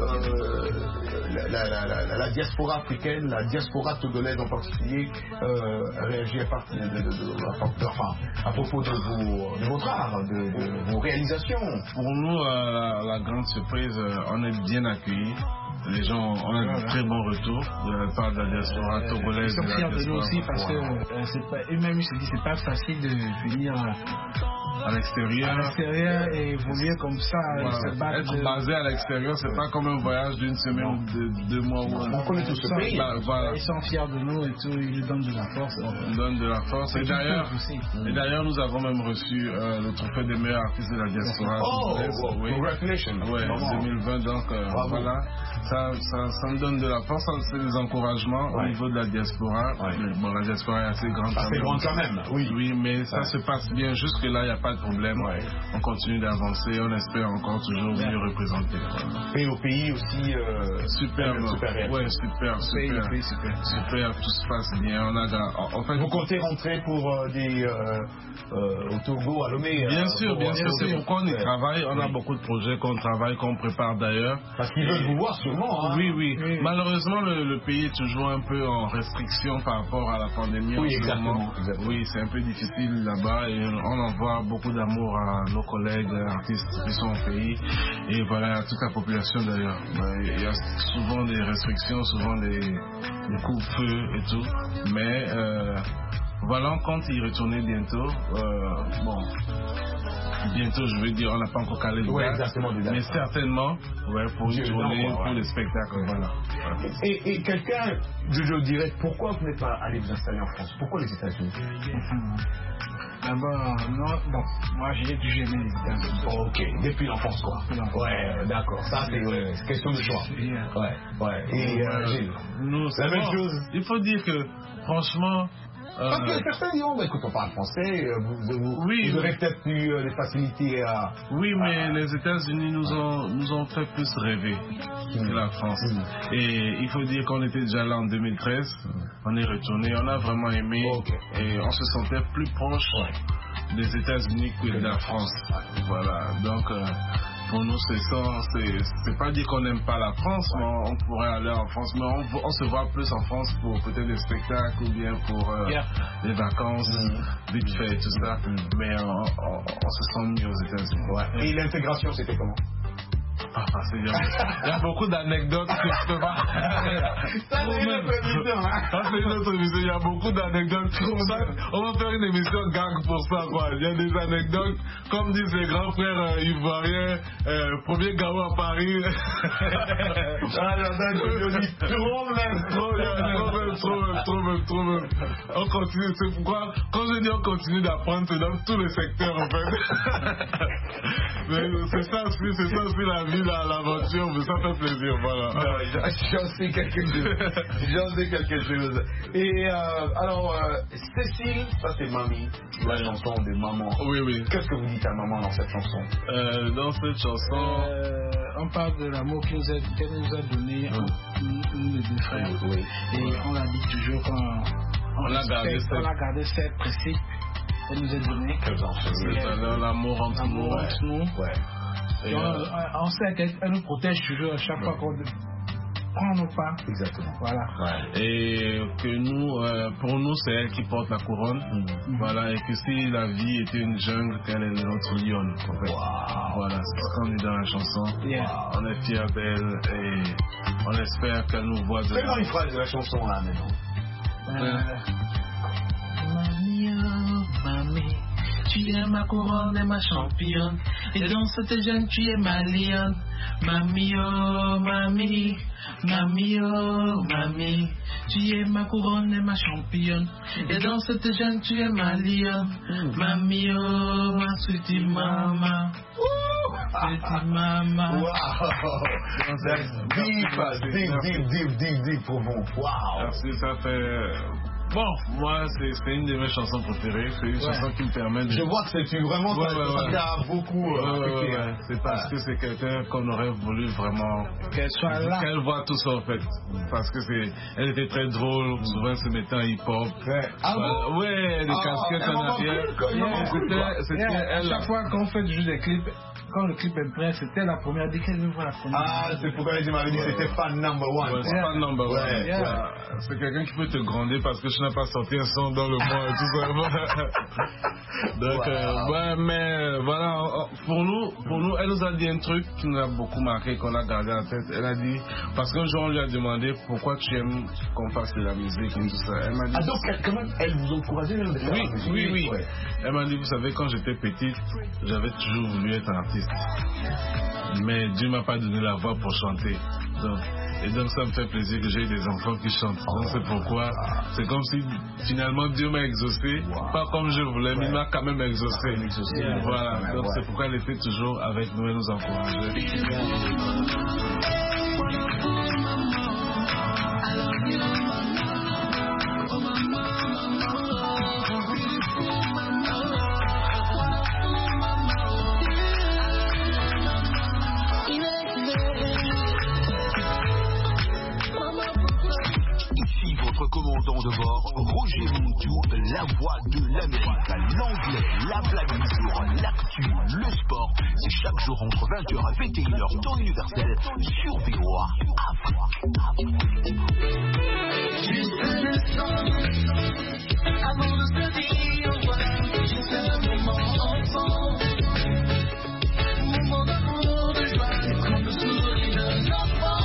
euh, la, la, la, la, la diaspora africaine, la diaspora togolaise en particulier, euh, réagit à, partir de, de, de, de, enfin, à propos de, vos, de votre art, de, de vos réalisations? Pour nous, euh, la, la grande surprise, euh, on est bien accueillis. Les gens, on a de très bons retours de la part de la diaspora togolaise. Ils sont fiers de nous aussi parce que euh, c'est pas, eux-mêmes ils se disent c'est pas facile de venir euh, à l'extérieur. À l'extérieur et évoluer comme ça. Voilà. Se battre Être de... basé à l'extérieur, c'est pas comme un voyage d'une semaine ou de deux mois. Ou on connaît tout ce pays. Bah, voilà. Ils sont fiers de nous et tout, ils nous donnent de la force. Ils nous donnent de la force. Et d'ailleurs, et d'ailleurs, nous avons même reçu euh, le trophée des meilleurs artistes de la diaspora. Oh, wow, oui. Congratulations. Ouais, en deux mille vingt, donc euh, voilà. Ça, ça, ça me donne de la force, c'est des encouragements ouais. au niveau de la diaspora. Ouais. Bon, la diaspora est assez grande quand même. Assez grande quand même, oui. Oui, mais ça ouais. se passe bien. Jusque-là, il n'y a pas de problème. Ouais. On continue d'avancer, on espère encore toujours mieux ouais. représenter. Et au pays aussi, euh, super, super, super, ouais, super, super, pays, super, super, tout se passe bien. On a, en fait, vous comptez rentrer pour euh, des euh, euh, au Togo, à Lomé. Bien euh, sûr, bien sûr. C'est pourquoi on y ouais. travaille. On oui. a beaucoup de projets qu'on travaille, qu'on prépare d'ailleurs. Parce qu'ils veulent vous voir sûrement. Hein. Oui, oui, oui. Malheureusement, le, le pays est toujours un peu en restriction par rapport à la pandémie. Oui, exactement, exactement. Oui, c'est un peu difficile là-bas et on envoie beaucoup d'amour à nos collègues artistes qui sont au pays et voilà, à toute la population d'ailleurs. Il y a souvent des restrictions, souvent des, des coups-feu et tout, mais euh, voilà, on compte y retourner bientôt. Euh, bon. Bientôt, je veux dire, on n'a pas encore calé le ouais, date, exactement, mais certainement, ouais, pour une tournée, pour ouais. le spectacle, ouais. voilà. voilà. Et, et quelqu'un, je, je dirais, pourquoi vous n'êtes pas allé vous installer en France? Pourquoi les États-Unis? D'abord, non, bon, moi j'ai toujours aimé les États-Unis. Oh, ok, depuis l'enfance quoi. Ouais, d'accord, ça c'est ouais, question de choix. Ouais, ouais. Et euh, Gilles, nous, c'est la même bon. chose. Il faut dire que, franchement, Euh, Parce que certains diront, bah, écoute, on parle français, vous, vous, oui, vous aurez peut-être eu euh, des facilités à... Oui, mais à... les États-Unis nous ouais. ont, nous ont fait plus rêver mmh. que la France. Mmh. Et il faut dire qu'on était déjà là en deux mille treize, mmh. on est retourné, on a vraiment aimé, okay. et on se sentait plus proche. Ouais. des États-Unis que de la France. Voilà, donc euh, pour nous c'est ça, c'est, c'est pas dire qu'on n'aime pas la France, mais on, on pourrait aller en France, mais on, on se voit plus en France pour peut-être des spectacles ou bien pour euh, yeah. des vacances, mm. vite fait et tout ça, mm. mais on, on, on se sent mieux aux États-Unis. Ouais. Et l'intégration c'était comment? Ah, c'est bien. Il y a beaucoup d'anecdotes que je peux pas. Ça, c'est une autre émission, hein. Ça, c'est une autre émission. Il y a beaucoup d'anecdotes. Ça, on va faire une émission gag pour ça, quoi. Il y a des anecdotes. Comme disent les grands frères euh, ivoiriens, euh, premier garo à Paris. Ah, j'entends, je dis trop même. Trop même, trop même, trop même, trop même, trop même. On continue. C'est pourquoi, quand je dis on continue d'apprendre, c'est dans tous les secteurs, en fait. Mais c'est ça aussi, c'est ça aussi la vie. La, l'aventure, mais ça fait plaisir, voilà. Non, j'en sais quelque chose. J'en sais quelque chose. Et euh, alors, euh, Cécile, ça c'est Mamie, la chanson de maman. Oui, oui. Qu'est-ce que vous dites à maman dans cette chanson? euh, Dans cette chanson, euh, on parle de l'amour qu'elle nous a, qu'elle nous a donné, oui. nous les deux frères. Oui. Et oui. On l'a dit toujours quand on, on, a gardé on a gardé ces principes qu'elle nous a donnés. C'est l'amour entre nous. L'amour entre nous. Ouais. Et on, euh, on sait qu'elle nous protège toujours à chaque ouais. fois qu'on prend nos pas. Exactement. Voilà. Ouais. Et que nous, euh, pour nous, c'est elle qui porte la couronne. Mm-hmm. Voilà. Et que si la vie était une jungle, qu'elle est notre lionne. En fait. Wow. Voilà. C'est ce qu'on dit dans la chanson. Yeah. Wow. On est fiers d'elle et on espère qu'elle nous voit de. Fais-moi une phrase de la chanson là maintenant. Euh, Mamie, oh, mamie. Tu es ma couronne et ma championne. Et dans cette jeune, tu es ma lionne. Mamie, oh, mamie. Mamie, oh, mamie. Tu es ma couronne et ma championne. Et dans cette jeune, tu es ma lionne. Mamie, oh, ma sweetie mama. Sweetie mama. Wow. That's deep, deep, deep, deep, deep, deep pour vous. Wow. Merci, ça fait. Bon, moi, c'est, c'est une de mes chansons préférées. C'est une ouais. chanson qui me permet de. Je vois que c'est vraiment ouais, ça, ouais, ça ouais. t'a beaucoup. Ouais, euh, ouais, ouais. hein. C'est parce ouais. que c'est quelqu'un qu'on aurait voulu vraiment. Qu'elle soit là. Qu'elle voit tout ça, en fait. Parce que c'est. Elle était très drôle. Souvent, elle se mettait en hip-hop. Ouais. Ah bon? Ouais, des ah, casquettes en arrière. Yeah. C'était, c'était yeah. elle. À chaque fois qu'on fait juste des clips. Quand le clip est prêt, c'était la première. Dès qu'elle nous voit la première. Ah, c'est pourquoi elle m'avait dit que c'était fan number one. Ouais, c'est yeah. fan number one. Ouais, yeah. Ouais. C'est quelqu'un qui peut te gronder parce que je n'ai pas sorti un son dans le mois et tout ça. Donc, wow. euh, ouais, mais voilà, pour nous, pour nous, elle nous a dit un truc qui nous a beaucoup marqué, qu'on a gardé en tête. Elle a dit, parce qu'un jour on lui a demandé pourquoi tu aimes qu'on fasse de la musique et tout ça. Elle m'a dit. Ah, donc, quand même, elle vous encourageait même de faire oui, la musique. Oui, oui, oui. Ouais. Elle m'a dit, vous savez, quand j'étais petite, j'avais toujours voulu être artiste. Mais Dieu m'a pas donné la voix pour chanter. Donc, et donc ça me fait plaisir que j'ai des enfants qui chantent. Donc c'est pourquoi c'est comme si finalement Dieu m'a exaucé, wow. pas comme je voulais, mais il m'a quand même exaucé. Yeah. Voilà. Donc ouais. c'est pourquoi elle était toujours avec nous et nous encourageait. Commandant de bord, Roger Montou, la voix de l'Amérique, l'anglais, la blague du jour, l'actu, le sport. C'est chaque jour entre vingt heures et vingt et une heures, temps universel, sur V O A Afrique. Juste un instant, avant de se dire au revoir, juste un moment enfant, moment d'amour, de joie, comme le sourire d'un enfant.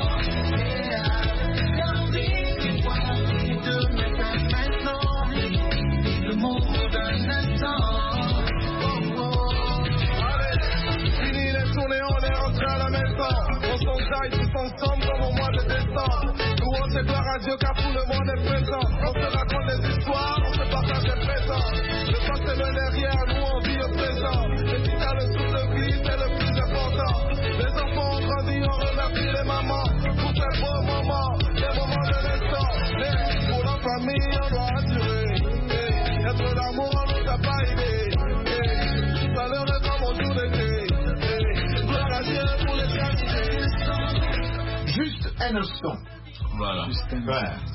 Tous ensemble comme au mois de décembre. Nous on sait gloire à Dieu car tout le monde est présent. On se raconte des histoires, on se partage des présents. Le passé le derrière, nous on vit au présent. Et si t'as le souffle de vie, c'est le plus important. Les enfants ont grandi, on remercie les mamans pour ces beaux moments, les moments de l'instant. Et pour la famille, on doit assurer. Et être d'amour, on nous a pas aidé. Et valeureux comme au jour d'été. Et gloire à Dieu pour les qualités. Juste un instant. Voilà. Juste un instant.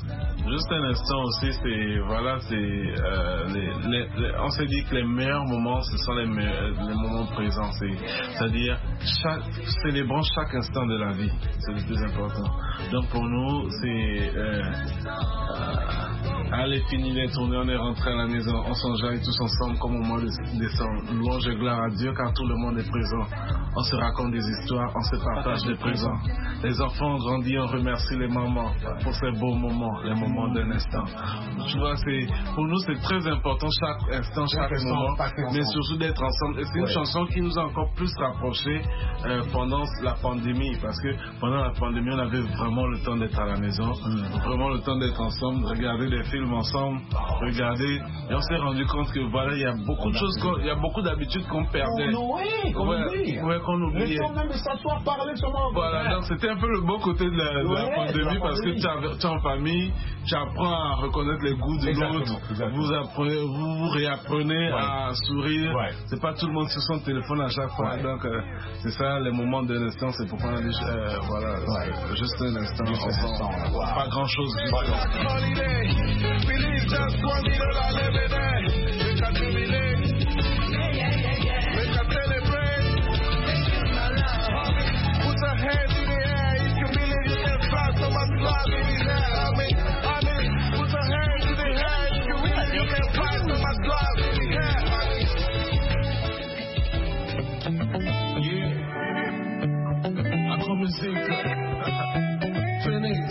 Juste un instant aussi, c'est voilà, c'est euh, les, les, les, on s'est dit que les meilleurs moments, ce sont les, meilleurs, les moments présents, c'est-à-dire chaque, célébrons chaque instant de la vie, c'est le plus important. Donc pour nous, c'est euh, euh, allez, fini les tournées, on est rentré à la maison, on s'enjaille tous ensemble comme au mois de décembre. Louange et gloire à Dieu car tout le monde est présent. On se raconte des histoires, on se partage des présents. Les enfants ont grandi, on remercie les mamans pour ces beaux moments, les moments d'un instant. Tu vois, c'est, pour nous c'est très important chaque instant, chaque ouais, moment, mais surtout d'être ensemble. Et c'est une ouais. chanson qui nous a encore plus rapprochés euh, pendant la pandémie, parce que pendant la pandémie on avait vraiment le temps d'être à la maison, mmh. vraiment le temps d'être ensemble, de regarder des films ensemble, regarder, et on s'est rendu compte que voilà, il y a beaucoup de choses, il y a beaucoup d'habitudes qu'on perdait. Oh, oui, qu'on ouais, oublie. Ouais, qu'on oubliait. Le temps même de s'asseoir, parler sur mon Voilà, donc c'était un peu le bon côté de la, de ouais, la pandémie, la parce pandémie. que tu es en famille, tu apprends à reconnaître les goûts de l'autre, vous apprenez, vous, vous réapprenez ouais. à sourire. Ouais. C'est pas tout le monde sur son téléphone à chaque fois, ouais. donc euh, c'est ça les moments de l'instant, c'est pourquoi on a dit euh, voilà, ouais. juste un instant, juste un instant wow. pas grand chose. Phoenix,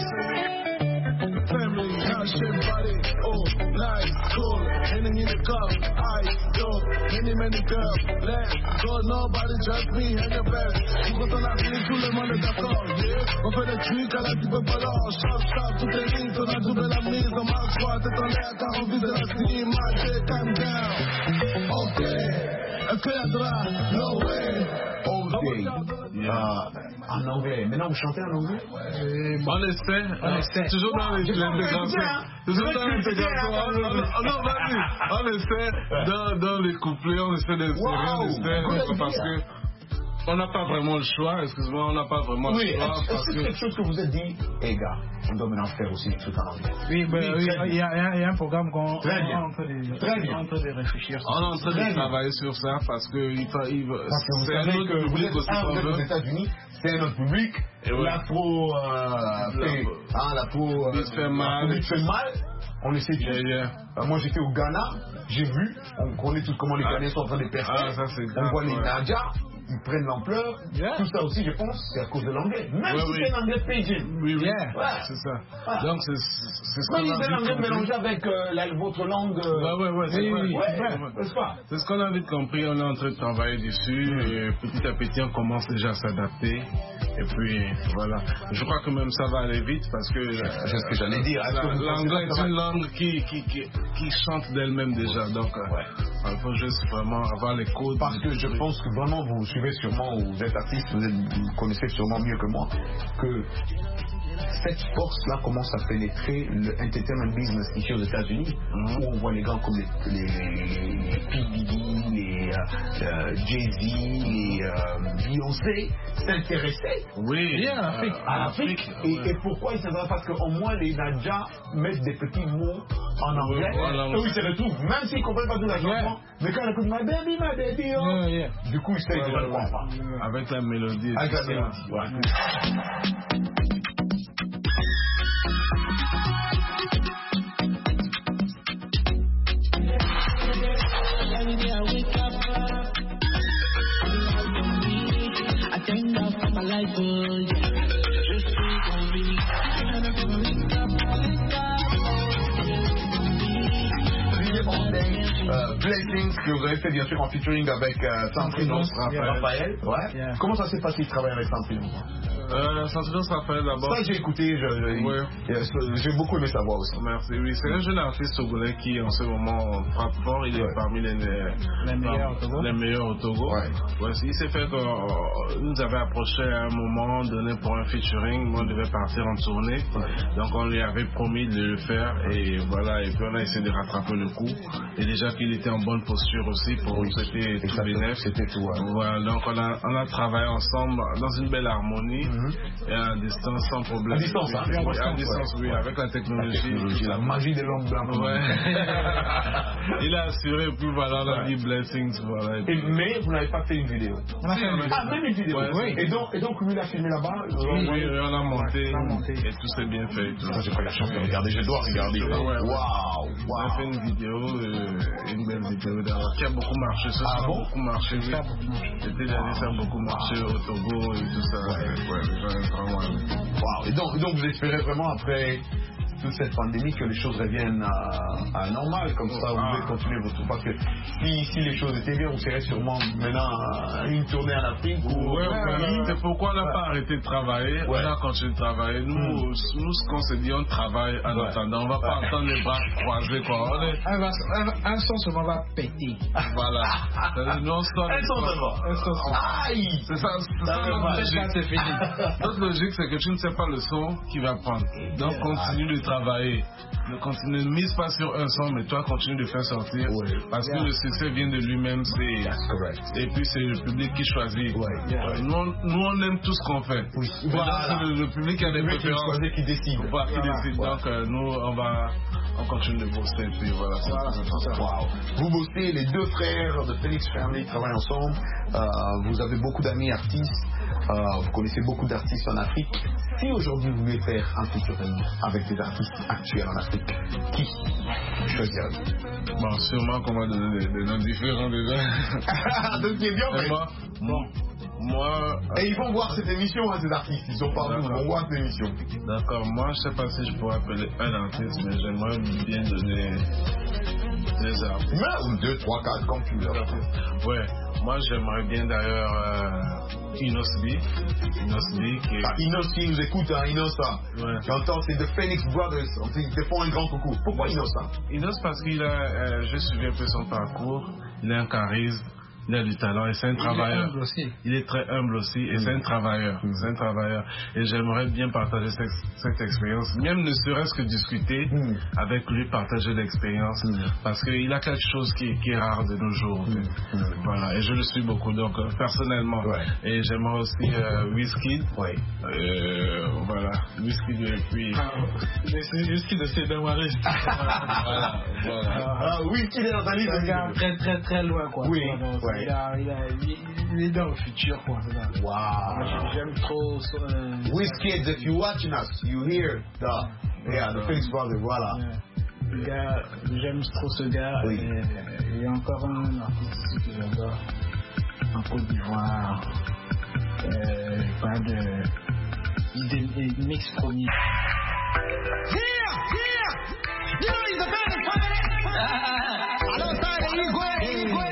family, house, body, oh, nice, cool, Henning in the cup, I go, many, many girls, let's go, nobody judge me, and the best. Quand on a fini, tout le monde est d'accord, yeah. On fait des trucs à la du peu pas l'or, shop, shop, tout est vite, on a doublé la mise, on marche droit, t'es en l'air, t'as envie de la team, my day, calm down. Ok, est-ce qu'il y a de là? No way. Ok, yeah. En anglais. Maintenant, vous chantez en anglais? euh, On essaie. On essaie. Toujours dans l'intégration. Toujours dans l'intégration. Non, vas-y. On essaie. Dans, dans les couplets, on essaie d'insérer, wow. on essaie. Parce que on n'a pas vraiment le choix. Excuse-moi, on n'a pas vraiment oui, le choix. Est-ce que c'est quelque chose que vous êtes dit, hé hey, gars, on doit maintenant faire aussi tout en anglais? Oui, ben, oui, il y, y a un programme qu'on est en train de réfléchir. On est en train de travailler sur ça parce que il va. Il va parce que vous savez que vous êtes aux États-Unis. C'est un autre public, l'afro euh, fait, hein, l'afro euh, fait mal. fait mal, on le sait tous. Yeah, yeah. Euh, moi j'étais au Ghana, j'ai vu, on connaît tous comment les Ghanais ah. sont en train de percer, ah, ça, on grave, voit les ouais. Nadia, ils prennent l'ampleur, yeah. tout ça aussi je pense c'est à cause de l'anglais, même ouais, si oui. c'est un anglais pidgin. Oui, oui, yeah. ouais. c'est ça. Ouais. Donc c'est ce qu'on a envie de l'anglais mélangé avec euh, la, votre langue. Euh... Bah ouais, ouais, c'est oui, vrai. Oui, ouais, ouais, ouais. C'est pas. C'est ce qu'on a vite compris, on est en train de travailler dessus mmh. et petit à petit on commence déjà à s'adapter. Et puis voilà, je crois que même ça va aller vite parce que c'est ce que j'allais dire. L'anglais est une langue qui, qui, qui, qui chante d'elle-même déjà, donc ouais. il faut juste vraiment avoir les codes. Parce que je pense que vraiment vous suivez sûrement, vous êtes artiste, vous, êtes, vous connaissez sûrement mieux que moi que cette force-là commence à pénétrer le entertainment business ici aux États-Unis, mm-hmm. où on voit les gars comme les, les, les, les P. Diddy, les euh, Jay-Z, les euh, Beyoncé s'intéresser oui, à l'Afrique. À l'Afrique. Et, ouais. et pourquoi ils s'intéressent? Parce qu'au moins les Nadja mettent des petits mots en anglais. Oui, eux ils se retrouvent, même s'ils ne comprennent pas tout la chanson, yeah. mais quand ils écoutent ma baby, ma baby, oh, yeah, yeah. du coup ils savent déjà le comprendre. Avec la mélodie. Avec la mélodie, ouais. Euh, Blessings que vous avez fait bien sûr en featuring avec euh, Sandrine Raphaël. Raphaël. Ouais. Yeah. Comment ça s'est passé de travailler avec Sandrine? Euh, Sandrine Raphaël d'abord. Ça j'ai écouté, je, je, ouais. j'ai beaucoup aimé sa voix aussi. Merci. Oui, c'est un jeune artiste togolais qui en ce moment frappe fort. Il est ouais. parmi les, les, les meilleurs au Togo. Les meilleurs au Togo. Ouais. Ouais, il s'est fait qu'on nous avait approché à un moment donné pour un featuring. Moi, on devait partir en tournée. Ouais. Donc on lui avait promis de le faire et voilà. Et puis on a essayé de rattraper le coup. Et déjà qu'il était en bonne posture aussi pour c'était tout bénéf. C'était tout. Ouais. Voilà. Donc on a on a travaillé ensemble dans une belle harmonie. Mm. et à distance sans problème. À distance, hein? Oui, à distance, oui, avec la technologie. La, technologie, la magie des lampes blanches. Ouais. Il a assuré, puis voilà, on a dit blessings. Voilà, et, mais vous n'avez pas fait une vidéo. On a fait une vidéo. Ah, même une vidéo. Ouais, oui. Et donc, et donc, lui, il a filmé là-bas. Oui, oui, on a monté. Et tout s'est bien fait. Ça, j'ai pas la chance de regarder, je dois regarder. Waouh, waouh. On a fait une vidéo, euh, une belle vidéo qui a beaucoup marché. Ça ah a bon? beaucoup marché, oui. L'été dernier, ça a beaucoup marché au Togo et tout ça. Ouais, ouais, les gens sont vraiment. Waouh. Et donc, donc, vous espérez vraiment après toute cette pandémie que les choses reviennent à, à normal, comme ça vous pouvez continuer votre... Parce que si, si les choses étaient bien, vous serez sûrement maintenant une tournée en Afrique ou... Ouais, ouais, c'est pourquoi on n'a ouais. pas arrêté de travailler, ouais. on a continué de travailler. Nous, mm. nous ce qu'on s'est dit, on travaille en ouais. attendant, on ne va pas ouais. attendre les bras croisés, quoi. On est... un, un, un son seulement va péter. Voilà. Nous, on sort un son seulement. Un son seulement. Aïe. C'est ça, c'est ça notre logique. C'est fini. Notre logique, c'est que tu ne sais pas le son qu'il va prendre. Donc, continue de travailler. Ne, continue, ne mise pas sur un son, mais toi continue de faire sortir. Ouais. Parce yeah. que le succès vient de lui-même. C'est, et puis c'est le public qui choisit. Ouais. Yeah. Nous, on, nous, on aime tout ce qu'on fait. Oui. Voilà. C'est le, le public qui a des préférences. Qui décide. Voilà, qui décide. Voilà. Donc euh, nous, on va on continue de bosser. Et puis voilà. voilà. Wow. Vous bossez, les deux frères de Phoenix Family travaillent ensemble. Euh, vous avez beaucoup d'amis artistes. Euh, vous connaissez beaucoup d'artistes en Afrique. Si aujourd'hui vous voulez faire un featuring avec des artistes actuels en Afrique, qui choisirez-vous? Bon, sûrement qu'on va donner des, des noms différents déjà. Donc c'est bien, mais moi, bon. Moi, et ils vont voir cette émission, hein, ces artistes. Ils sont pas vous, ils vont voir cette émission. D'accord. Moi, je sais pas si je pourrais appeler un artiste, mais j'aimerais bien donner des artistes. Mais deux, trois, quatre, comme tu veux. Ouais. Moi, j'aimerais bien d'ailleurs euh, Inos B. Inos B qui est... Ah, Inos qui nous écoute, hein, Inos. Ouais. J'entends, c'est The Phoenix Brothers. Ils te font un grand coucou. Pourquoi Inos? Inos parce qu'il a, euh, j'ai suivi un peu son parcours. Il a un charisme. Il a du talent et c'est un il travailleur. Est aussi. Il est très humble aussi et mmh. c'est un travailleur. Mmh. C'est un travailleur. Et j'aimerais bien partager cette, cette expérience, même ne serait-ce que discuter mmh. avec lui, partager l'expérience, mmh. parce qu'il a quelque chose qui, qui est rare de nos jours. Mmh. Mmh. Voilà. Et je le suis beaucoup, donc euh, personnellement. Ouais. Et j'aimerais aussi euh, Wizkid. Ouais. Euh, voilà. Wizkid et puis. Ah, Wizkid c'est de Maris. Voilà. Voilà. Ah, Wizkid est dans ta liste. Très très très loin quoi. Oui. Ouais. Il, a, il, a, il est dans le futur, quoi. Wow. J'aime trop. Euh, Wizkid, if you're watching us, you hear the, yeah, the Phoenix Brothers, voilà. Yeah. J'aime trop ce gars. Oui. Et il y a encore un artiste que j'adore en Côte d'Ivoire. Euh, pas de. Il mix premier. Yeah, yeah. You know he's the best family. Alongside the Igwe, Igwe.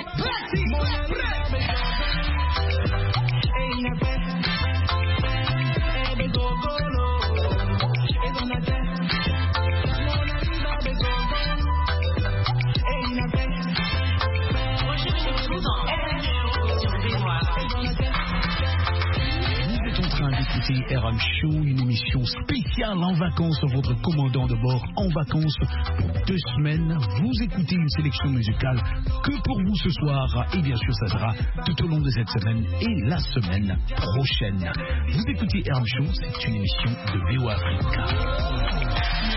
R M Show, une émission spéciale en vacances sur votre commandant de bord en vacances pour deux semaines. Vous écoutez une sélection musicale que pour vous ce soir et bien sûr ça sera tout au long de cette semaine et la semaine prochaine. Vous écoutez R M Show, c'est une émission de V O Africa.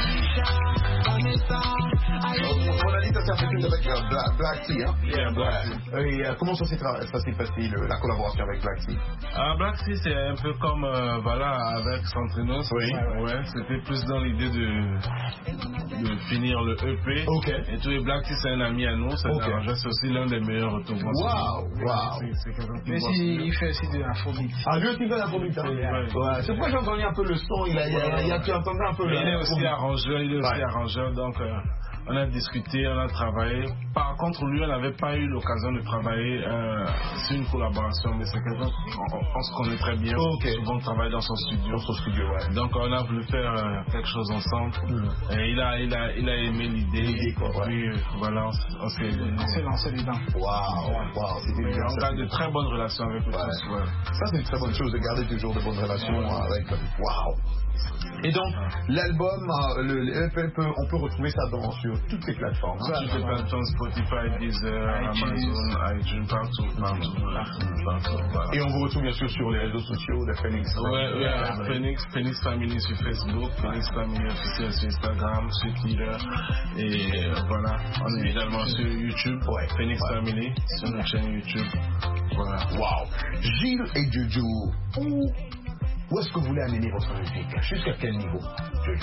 On a dit que ça s'est fait avec uh, Black, Black Tea, hein? Yeah, Black Tea. Et uh, comment ça s'est passé le, la collaboration avec Black Tea? Uh, Black Tea, c'est un peu comme, euh, voilà, avec Centrinos. Oui. Ouais, ouais, c'était plus dans l'idée de, de finir le E P. Ok. Et tout, et Black Tea, c'est un ami à nous. C'est okay. aussi l'un des meilleurs retours. Waouh, waouh. Mais si, il fait aussi de l'afrobeat. Ah, lui aussi fait de l'afrobeat, hein? Ouais. C'est pourquoi j'ai entendu un peu le son, il a, il a, il a, tu entendais un peu le... Il est aussi arrangeur, il est aussi arrangeur, donc... Euh, on a discuté, on a travaillé. Par contre, lui, on n'avait pas eu l'occasion de travailler euh, sur une collaboration, mais c'est quelqu'un qu'on se connaît très bien. Okay. Souvent, on travaille dans son studio. Dans son studio, ouais. Donc, on a voulu faire euh, quelque chose ensemble. Mm. Et il a, il a, il a aimé l'idée. Et quoi, ouais. puis, euh, voilà, on, on s'est lancé les dents. Waouh, waouh, c'était bien. On a de très bonnes relations avec eux. Ouais. Ouais. Ça, c'est une très bonne chose de garder toujours de bonnes relations ouais. avec. Waouh. Et donc, l'album, euh, le, le E P, peut, on peut retrouver ça dans, sur toutes les plateformes. Sur toutes les plateformes, Spotify, Deezer, Amazon, iTunes, partout. partout, partout, partout voilà. Et on vous retrouve bien sûr sur les réseaux sociaux de Phoenix. Ouais, ouais, yeah, Phoenix, Phoenix Family sur Facebook, Phoenix Family officiel sur Instagram, sur Twitter. Et euh, voilà, on est également sur YouTube, ouais, Phoenix ouais. Family, sur notre chaîne YouTube. Voilà. Wow. Gilles et Jojo, où, où est-ce que vous voulez amener votre musique? Jusqu'à quel niveau, Jojo?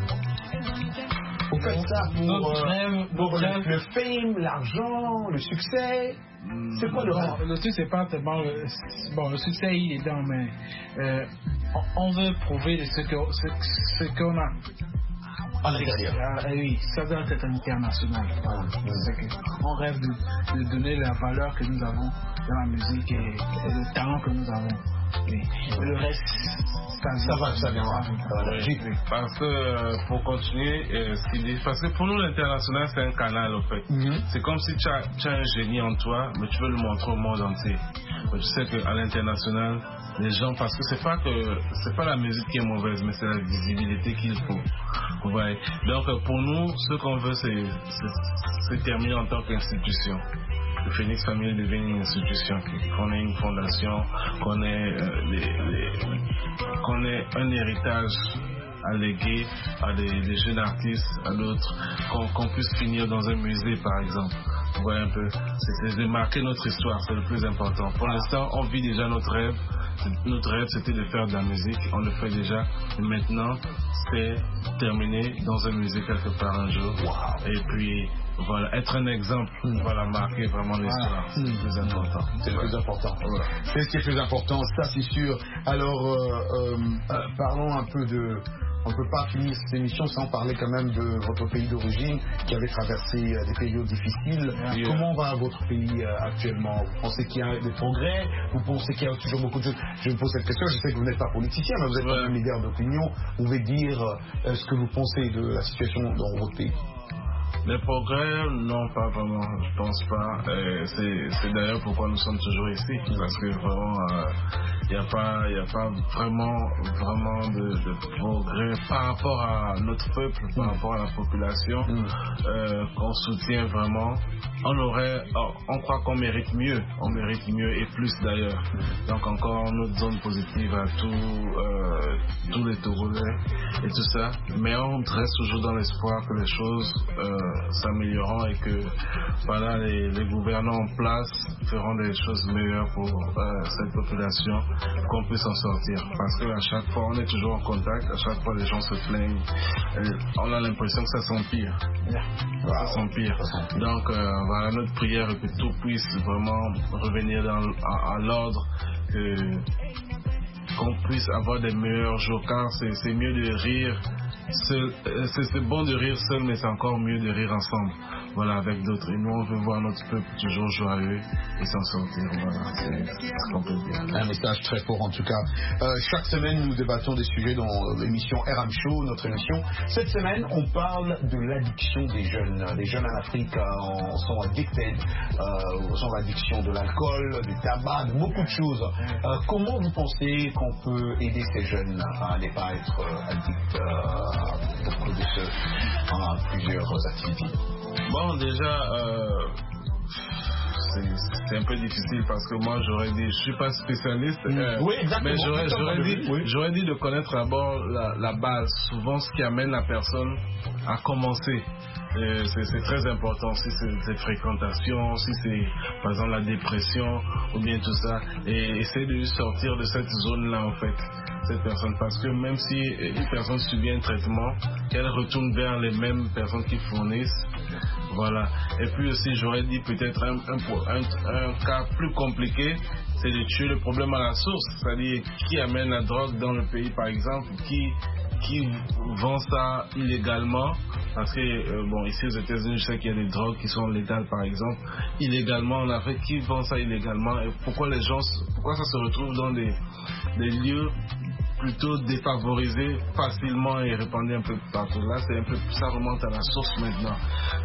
Vous faites ça pour, euh, pour le, le fame, l'argent, le succès? C'est quoi le rêve? Le truc, c'est pas tellement. Le, bon, le succès, il est dedans, mais euh, on, on veut prouver ce qu'on ce, ce qu'on a. À l'intérieur. Ah, oui, ça doit être international. Ah, on rêve de, de donner la valeur que nous avons dans la musique et, et le talent que nous avons. Oui. Le reste, ça, ça va, ça viendra. Oui. Parce que euh, pour continuer, euh, parce que pour nous l'international c'est un canal en fait. Mm-hmm. C'est comme si tu as, tu as un génie en toi, mais tu veux le montrer au monde entier. Mais tu sais qu'à l'international, les gens, parce que c'est pas que c'est pas la musique qui est mauvaise, mais c'est la visibilité qu'il faut. Vous voyez. Donc pour nous, ce qu'on veut, c'est, c'est, c'est terminer en tant qu'institution. Le Phoenix Family devient une institution, qu'on ait une fondation, qu'on ait, euh, les, les, qu'on ait un héritage à léguer à des, des jeunes artistes, à d'autres, qu'on, qu'on puisse finir dans un musée par exemple. Vous voyez un peu, c'est, c'est de marquer notre histoire, c'est le plus important. Pour l'instant, on vit déjà notre rêve. Notre rêve c'était de faire de la musique, on le fait déjà. Et maintenant, c'est terminer dans un musée quelque part un jour. Wow. Et puis, voilà, être un exemple, mmh. voilà, marquer vraiment l'histoire. Wow. C'est le plus important. C'est le plus important. Ouais. C'est ce qui est le plus important, ça c'est sûr. Alors, euh, euh, euh, parlons un peu de... On ne peut pas finir cette émission sans parler quand même de votre pays d'origine qui avait traversé euh, des périodes difficiles. Yeah. Comment va votre pays euh, actuellement? Vous pensez qu'il y a des progrès? Vous pensez qu'il y a toujours beaucoup de choses? Je me pose cette question, je sais que vous n'êtes pas politicien, mais vous êtes ouais. un leader d'opinion. Vous pouvez dire euh, ce que vous pensez de la situation dans votre pays? Les progrès, non, pas vraiment, je pense pas. Euh, c'est, c'est d'ailleurs pourquoi nous sommes toujours ici, parce que vraiment, il euh, n'y a pas, y a pas vraiment, vraiment de, de progrès par rapport à notre peuple, par mm. rapport à la population, mm. euh, qu'on soutient vraiment. On aurait, on croit qu'on mérite mieux, on mérite mieux et plus d'ailleurs. Mm. Donc encore notre zone positive à tous, euh, tous les Togolais et tout ça. Mais on reste toujours dans l'espoir que les choses euh, s'amélioreront et que voilà, les, les gouvernants en place feront des choses meilleures pour euh, cette population, qu'on puisse en sortir. Parce qu'à chaque fois, on est toujours en contact, à chaque fois les gens se plaignent. Et on a l'impression que ça s'empire. Wow. Ça s'empire. Donc euh, voilà, notre prière est que tout puisse vraiment revenir dans, à, à l'ordre, que, qu'on puisse avoir des meilleurs jours, car c'est, c'est mieux de rire. C'est, c'est, c'est bon de rire seul, mais c'est encore mieux de rire ensemble. Voilà, avec d'autres. Et nous, on veut voir notre peuple toujours joyeux et s'en sortir. Voilà, c'est, c'est ce qu'on peut dire. Un message très fort en tout cas. Euh, chaque semaine, nous débattons des sujets dans l'émission R M Show, notre émission. Cette semaine, on parle de l'addiction des jeunes. Les jeunes en Afrique euh, sont addicted, euh, sont l'addiction de l'alcool, du tabac, de beaucoup de choses. Euh, comment vous pensez qu'on peut aider ces jeunes à ne pas être euh, addicts euh, beaucoup de ce, à plusieurs activités? Bon, déjà, euh, c'est, c'est un peu difficile parce que moi, j'aurais dit, je suis pas spécialiste, euh, oui, exactement. mais j'aurais, j'aurais, dit, oui. j'aurais dit de connaître d'abord la, la base, souvent ce qui amène la personne à commencer. Euh, c'est, c'est très important, si c'est des fréquentations, si c'est par exemple la dépression ou bien tout ça, et essayer de sortir de cette zone-là en fait, cette personne, parce que même si une personne subit un traitement, qu'elle retourne vers les mêmes personnes qui fournissent, voilà. Et puis aussi j'aurais dit peut-être un, un, un, un cas plus compliqué, c'est de tuer le problème à la source, c'est-à-dire qui amène la drogue dans le pays par exemple, qui qui vend ça illégalement, parce que euh, bon, ici aux États-Unis je sais qu'il y a des drogues qui sont légales par exemple, illégalement en Afrique, qui vend ça illégalement, et pourquoi les gens, pourquoi ça se retrouve dans des, des lieux plutôt défavorisés facilement et répandus un peu partout. Là c'est un peu, ça remonte à la source maintenant.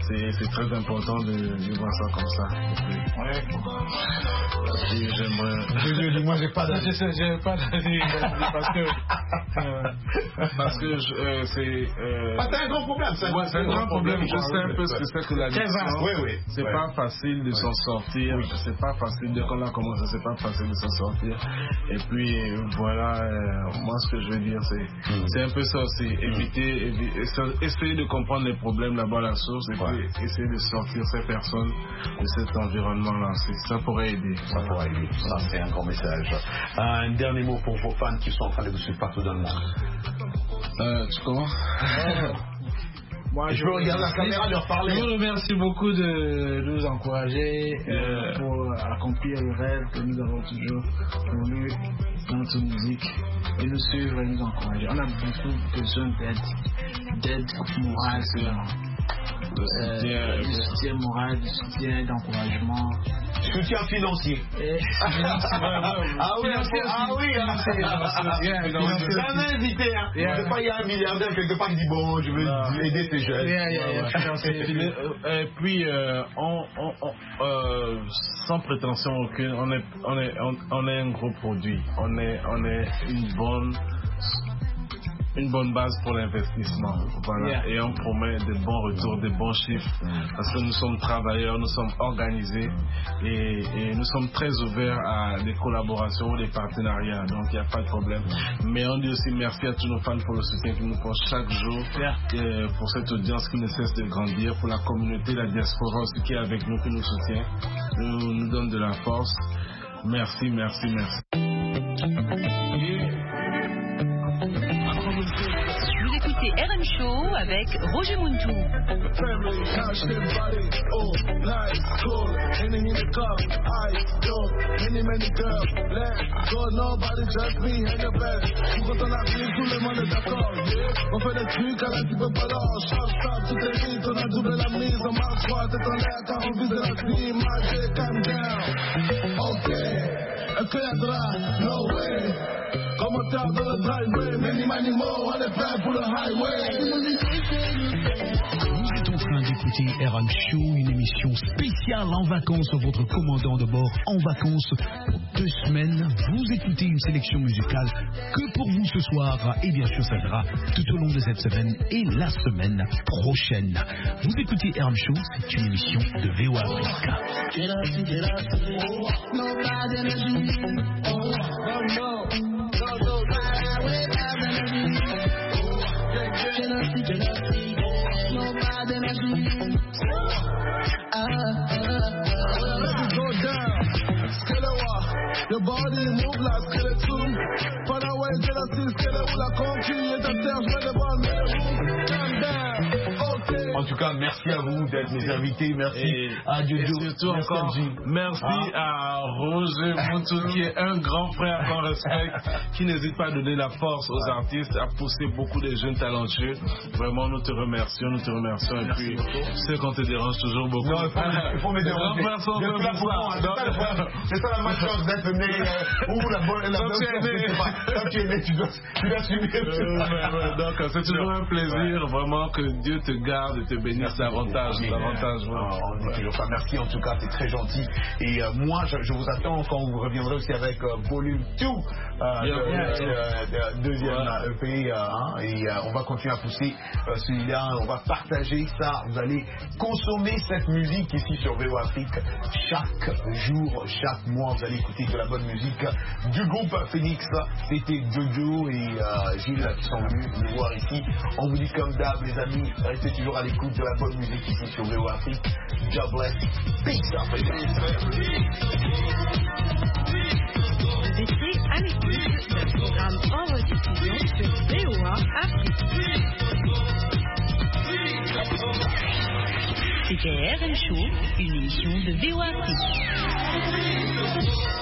c'est, c'est très important de, de voir ça comme ça. Ouais. Et j'aimerais. Je dis, moi j'ai pas d'avis. Je sais, j'ai pas d'avis parce que. Euh, parce que je, euh, c'est. Euh, ah, c'est un grand problème, c'est un, ouais, c'est un grand problème. problème. Je sais un peu ce que c'est que l'addiction. Oui, oui. C'est ouais. pas facile de ouais. s'en sortir. Oui. C'est pas facile. Dès qu'on a commencé, c'est pas facile de s'en sortir. Et puis voilà, euh, moi ce que je veux dire, c'est, mmh. c'est un peu ça aussi. Éviter, mmh. éviter, essayer de comprendre les problèmes là-bas à la source et ouais. puis essayer de sortir ces personnes de cet environnement-là. Ça pourrait aider. Ça pourrait aider. Ça, c'est un grand message. Euh, un dernier mot pour vos fans qui sont en train de vous suivre partout dans le monde. Euh, tu commences? Moi, je, je veux regarder la caméra, leur parler. Je vous remercie beaucoup de, de nous encourager euh, pour accomplir le rêve que nous avons toujours voulu dans notre musique et nous suivre et nous encourager. On a beaucoup besoin d'aide, d'aide morale, de soutien, du soutien moral, du soutien d'encouragement. Soutien financier. Et... ah oui, ah oui, c'est un invité. Hein. Yeah. C'est pas il y a un milliardaire quelque part qui dit bon, je veux ah. aider ces jeunes. Yeah, yeah, yeah. Et puis, euh, on, on, on, euh, sans prétention aucune, on est, on est, on, on est un gros produit. On est, on est une bonne. Une bonne base pour l'investissement, voilà. Yeah. Et on promet de bons retours, de bons chiffres, parce que nous sommes travailleurs, nous sommes organisés et, et nous sommes très ouverts à des collaborations ou des partenariats, donc il n'y a pas de problème. Mais on dit aussi merci à tous nos fans pour le soutien qu'ils nous font chaque jour, yeah. et pour cette audience qui ne cesse de grandir, pour la communauté, la diaspora aussi qui est avec nous, qui nous soutient, nous, nous donne de la force. Merci, merci, merci. Vous écoutez R M Show avec Roger Muntu. On fait des trucs à la qui peut pas là. Charge ça, tout est vite, on a doublé la mise. On marche droit, tête en l'air, car on vise de la clim. Magic, calm down. Ok, est-ce qu'il y a de là? No way. Commentaire dans le driveway, many many more, on est prêt pour le highway. Vous êtes en train d'écouter R M Show, une émission spéciale en vacances. Votre commandant de bord en vacances pour deux semaines. Vous écoutez une sélection musicale que pour vous ce soir. Et bien sûr, ça sera tout au long de cette semaine et la semaine prochaine. Vous écoutez R M Show, c'est une émission de V O Africa. The body move like skeleton. Pas la way, j'ai la style skeleton. La conquille est à terre, je mets le ball, mets le boom. Calm down, ok. En tout cas, merci à vous d'être mes invités. Merci et, à Jojo. Et surtout merci encore, merci ah. à Roger Muntu qui est un grand frère qu'on respecte, qui n'hésite pas à donner la force aux artistes, à pousser beaucoup de jeunes talentueux. Vraiment, nous te remercions, nous te remercions. Et puis, je sais qu'on te dérange toujours beaucoup. Non, il faut, il faut me déranger. C'est ça la malchance d'être né. Ou la bonne chose, c'est pas. Quand tu es né, tu dois assumer. Donc, c'est toujours un plaisir, vraiment, que Dieu te garde et te bénisse davantage. davantage on dit toujours ça. Merci en tout cas, c'est très gentil. Et euh, moi, je, je vous attends quand vous reviendrez aussi avec euh, Volume deux, euh, yeah, yeah, de, yeah. de, de, deuxième ouais. E P. Euh, hein, et euh, on va continuer à pousser euh, celui-là. On va partager ça. Vous allez consommer cette musique ici sur V O Afrique chaque jour, chaque mois. Vous allez écouter de la bonne musique du groupe Phoenix. C'était Jojo et euh, Gilles qui sont venus nous voir ici. On vous dit comme d'hab, les amis, restez toujours à l'écoute de la bonne musique ici sur V O Afrique. God bless. Peace up. Vous étiez à l'écoute d'un programme en rediffusion sur V O A Afrique. C'était R M Show, une émission de V O A Afrique.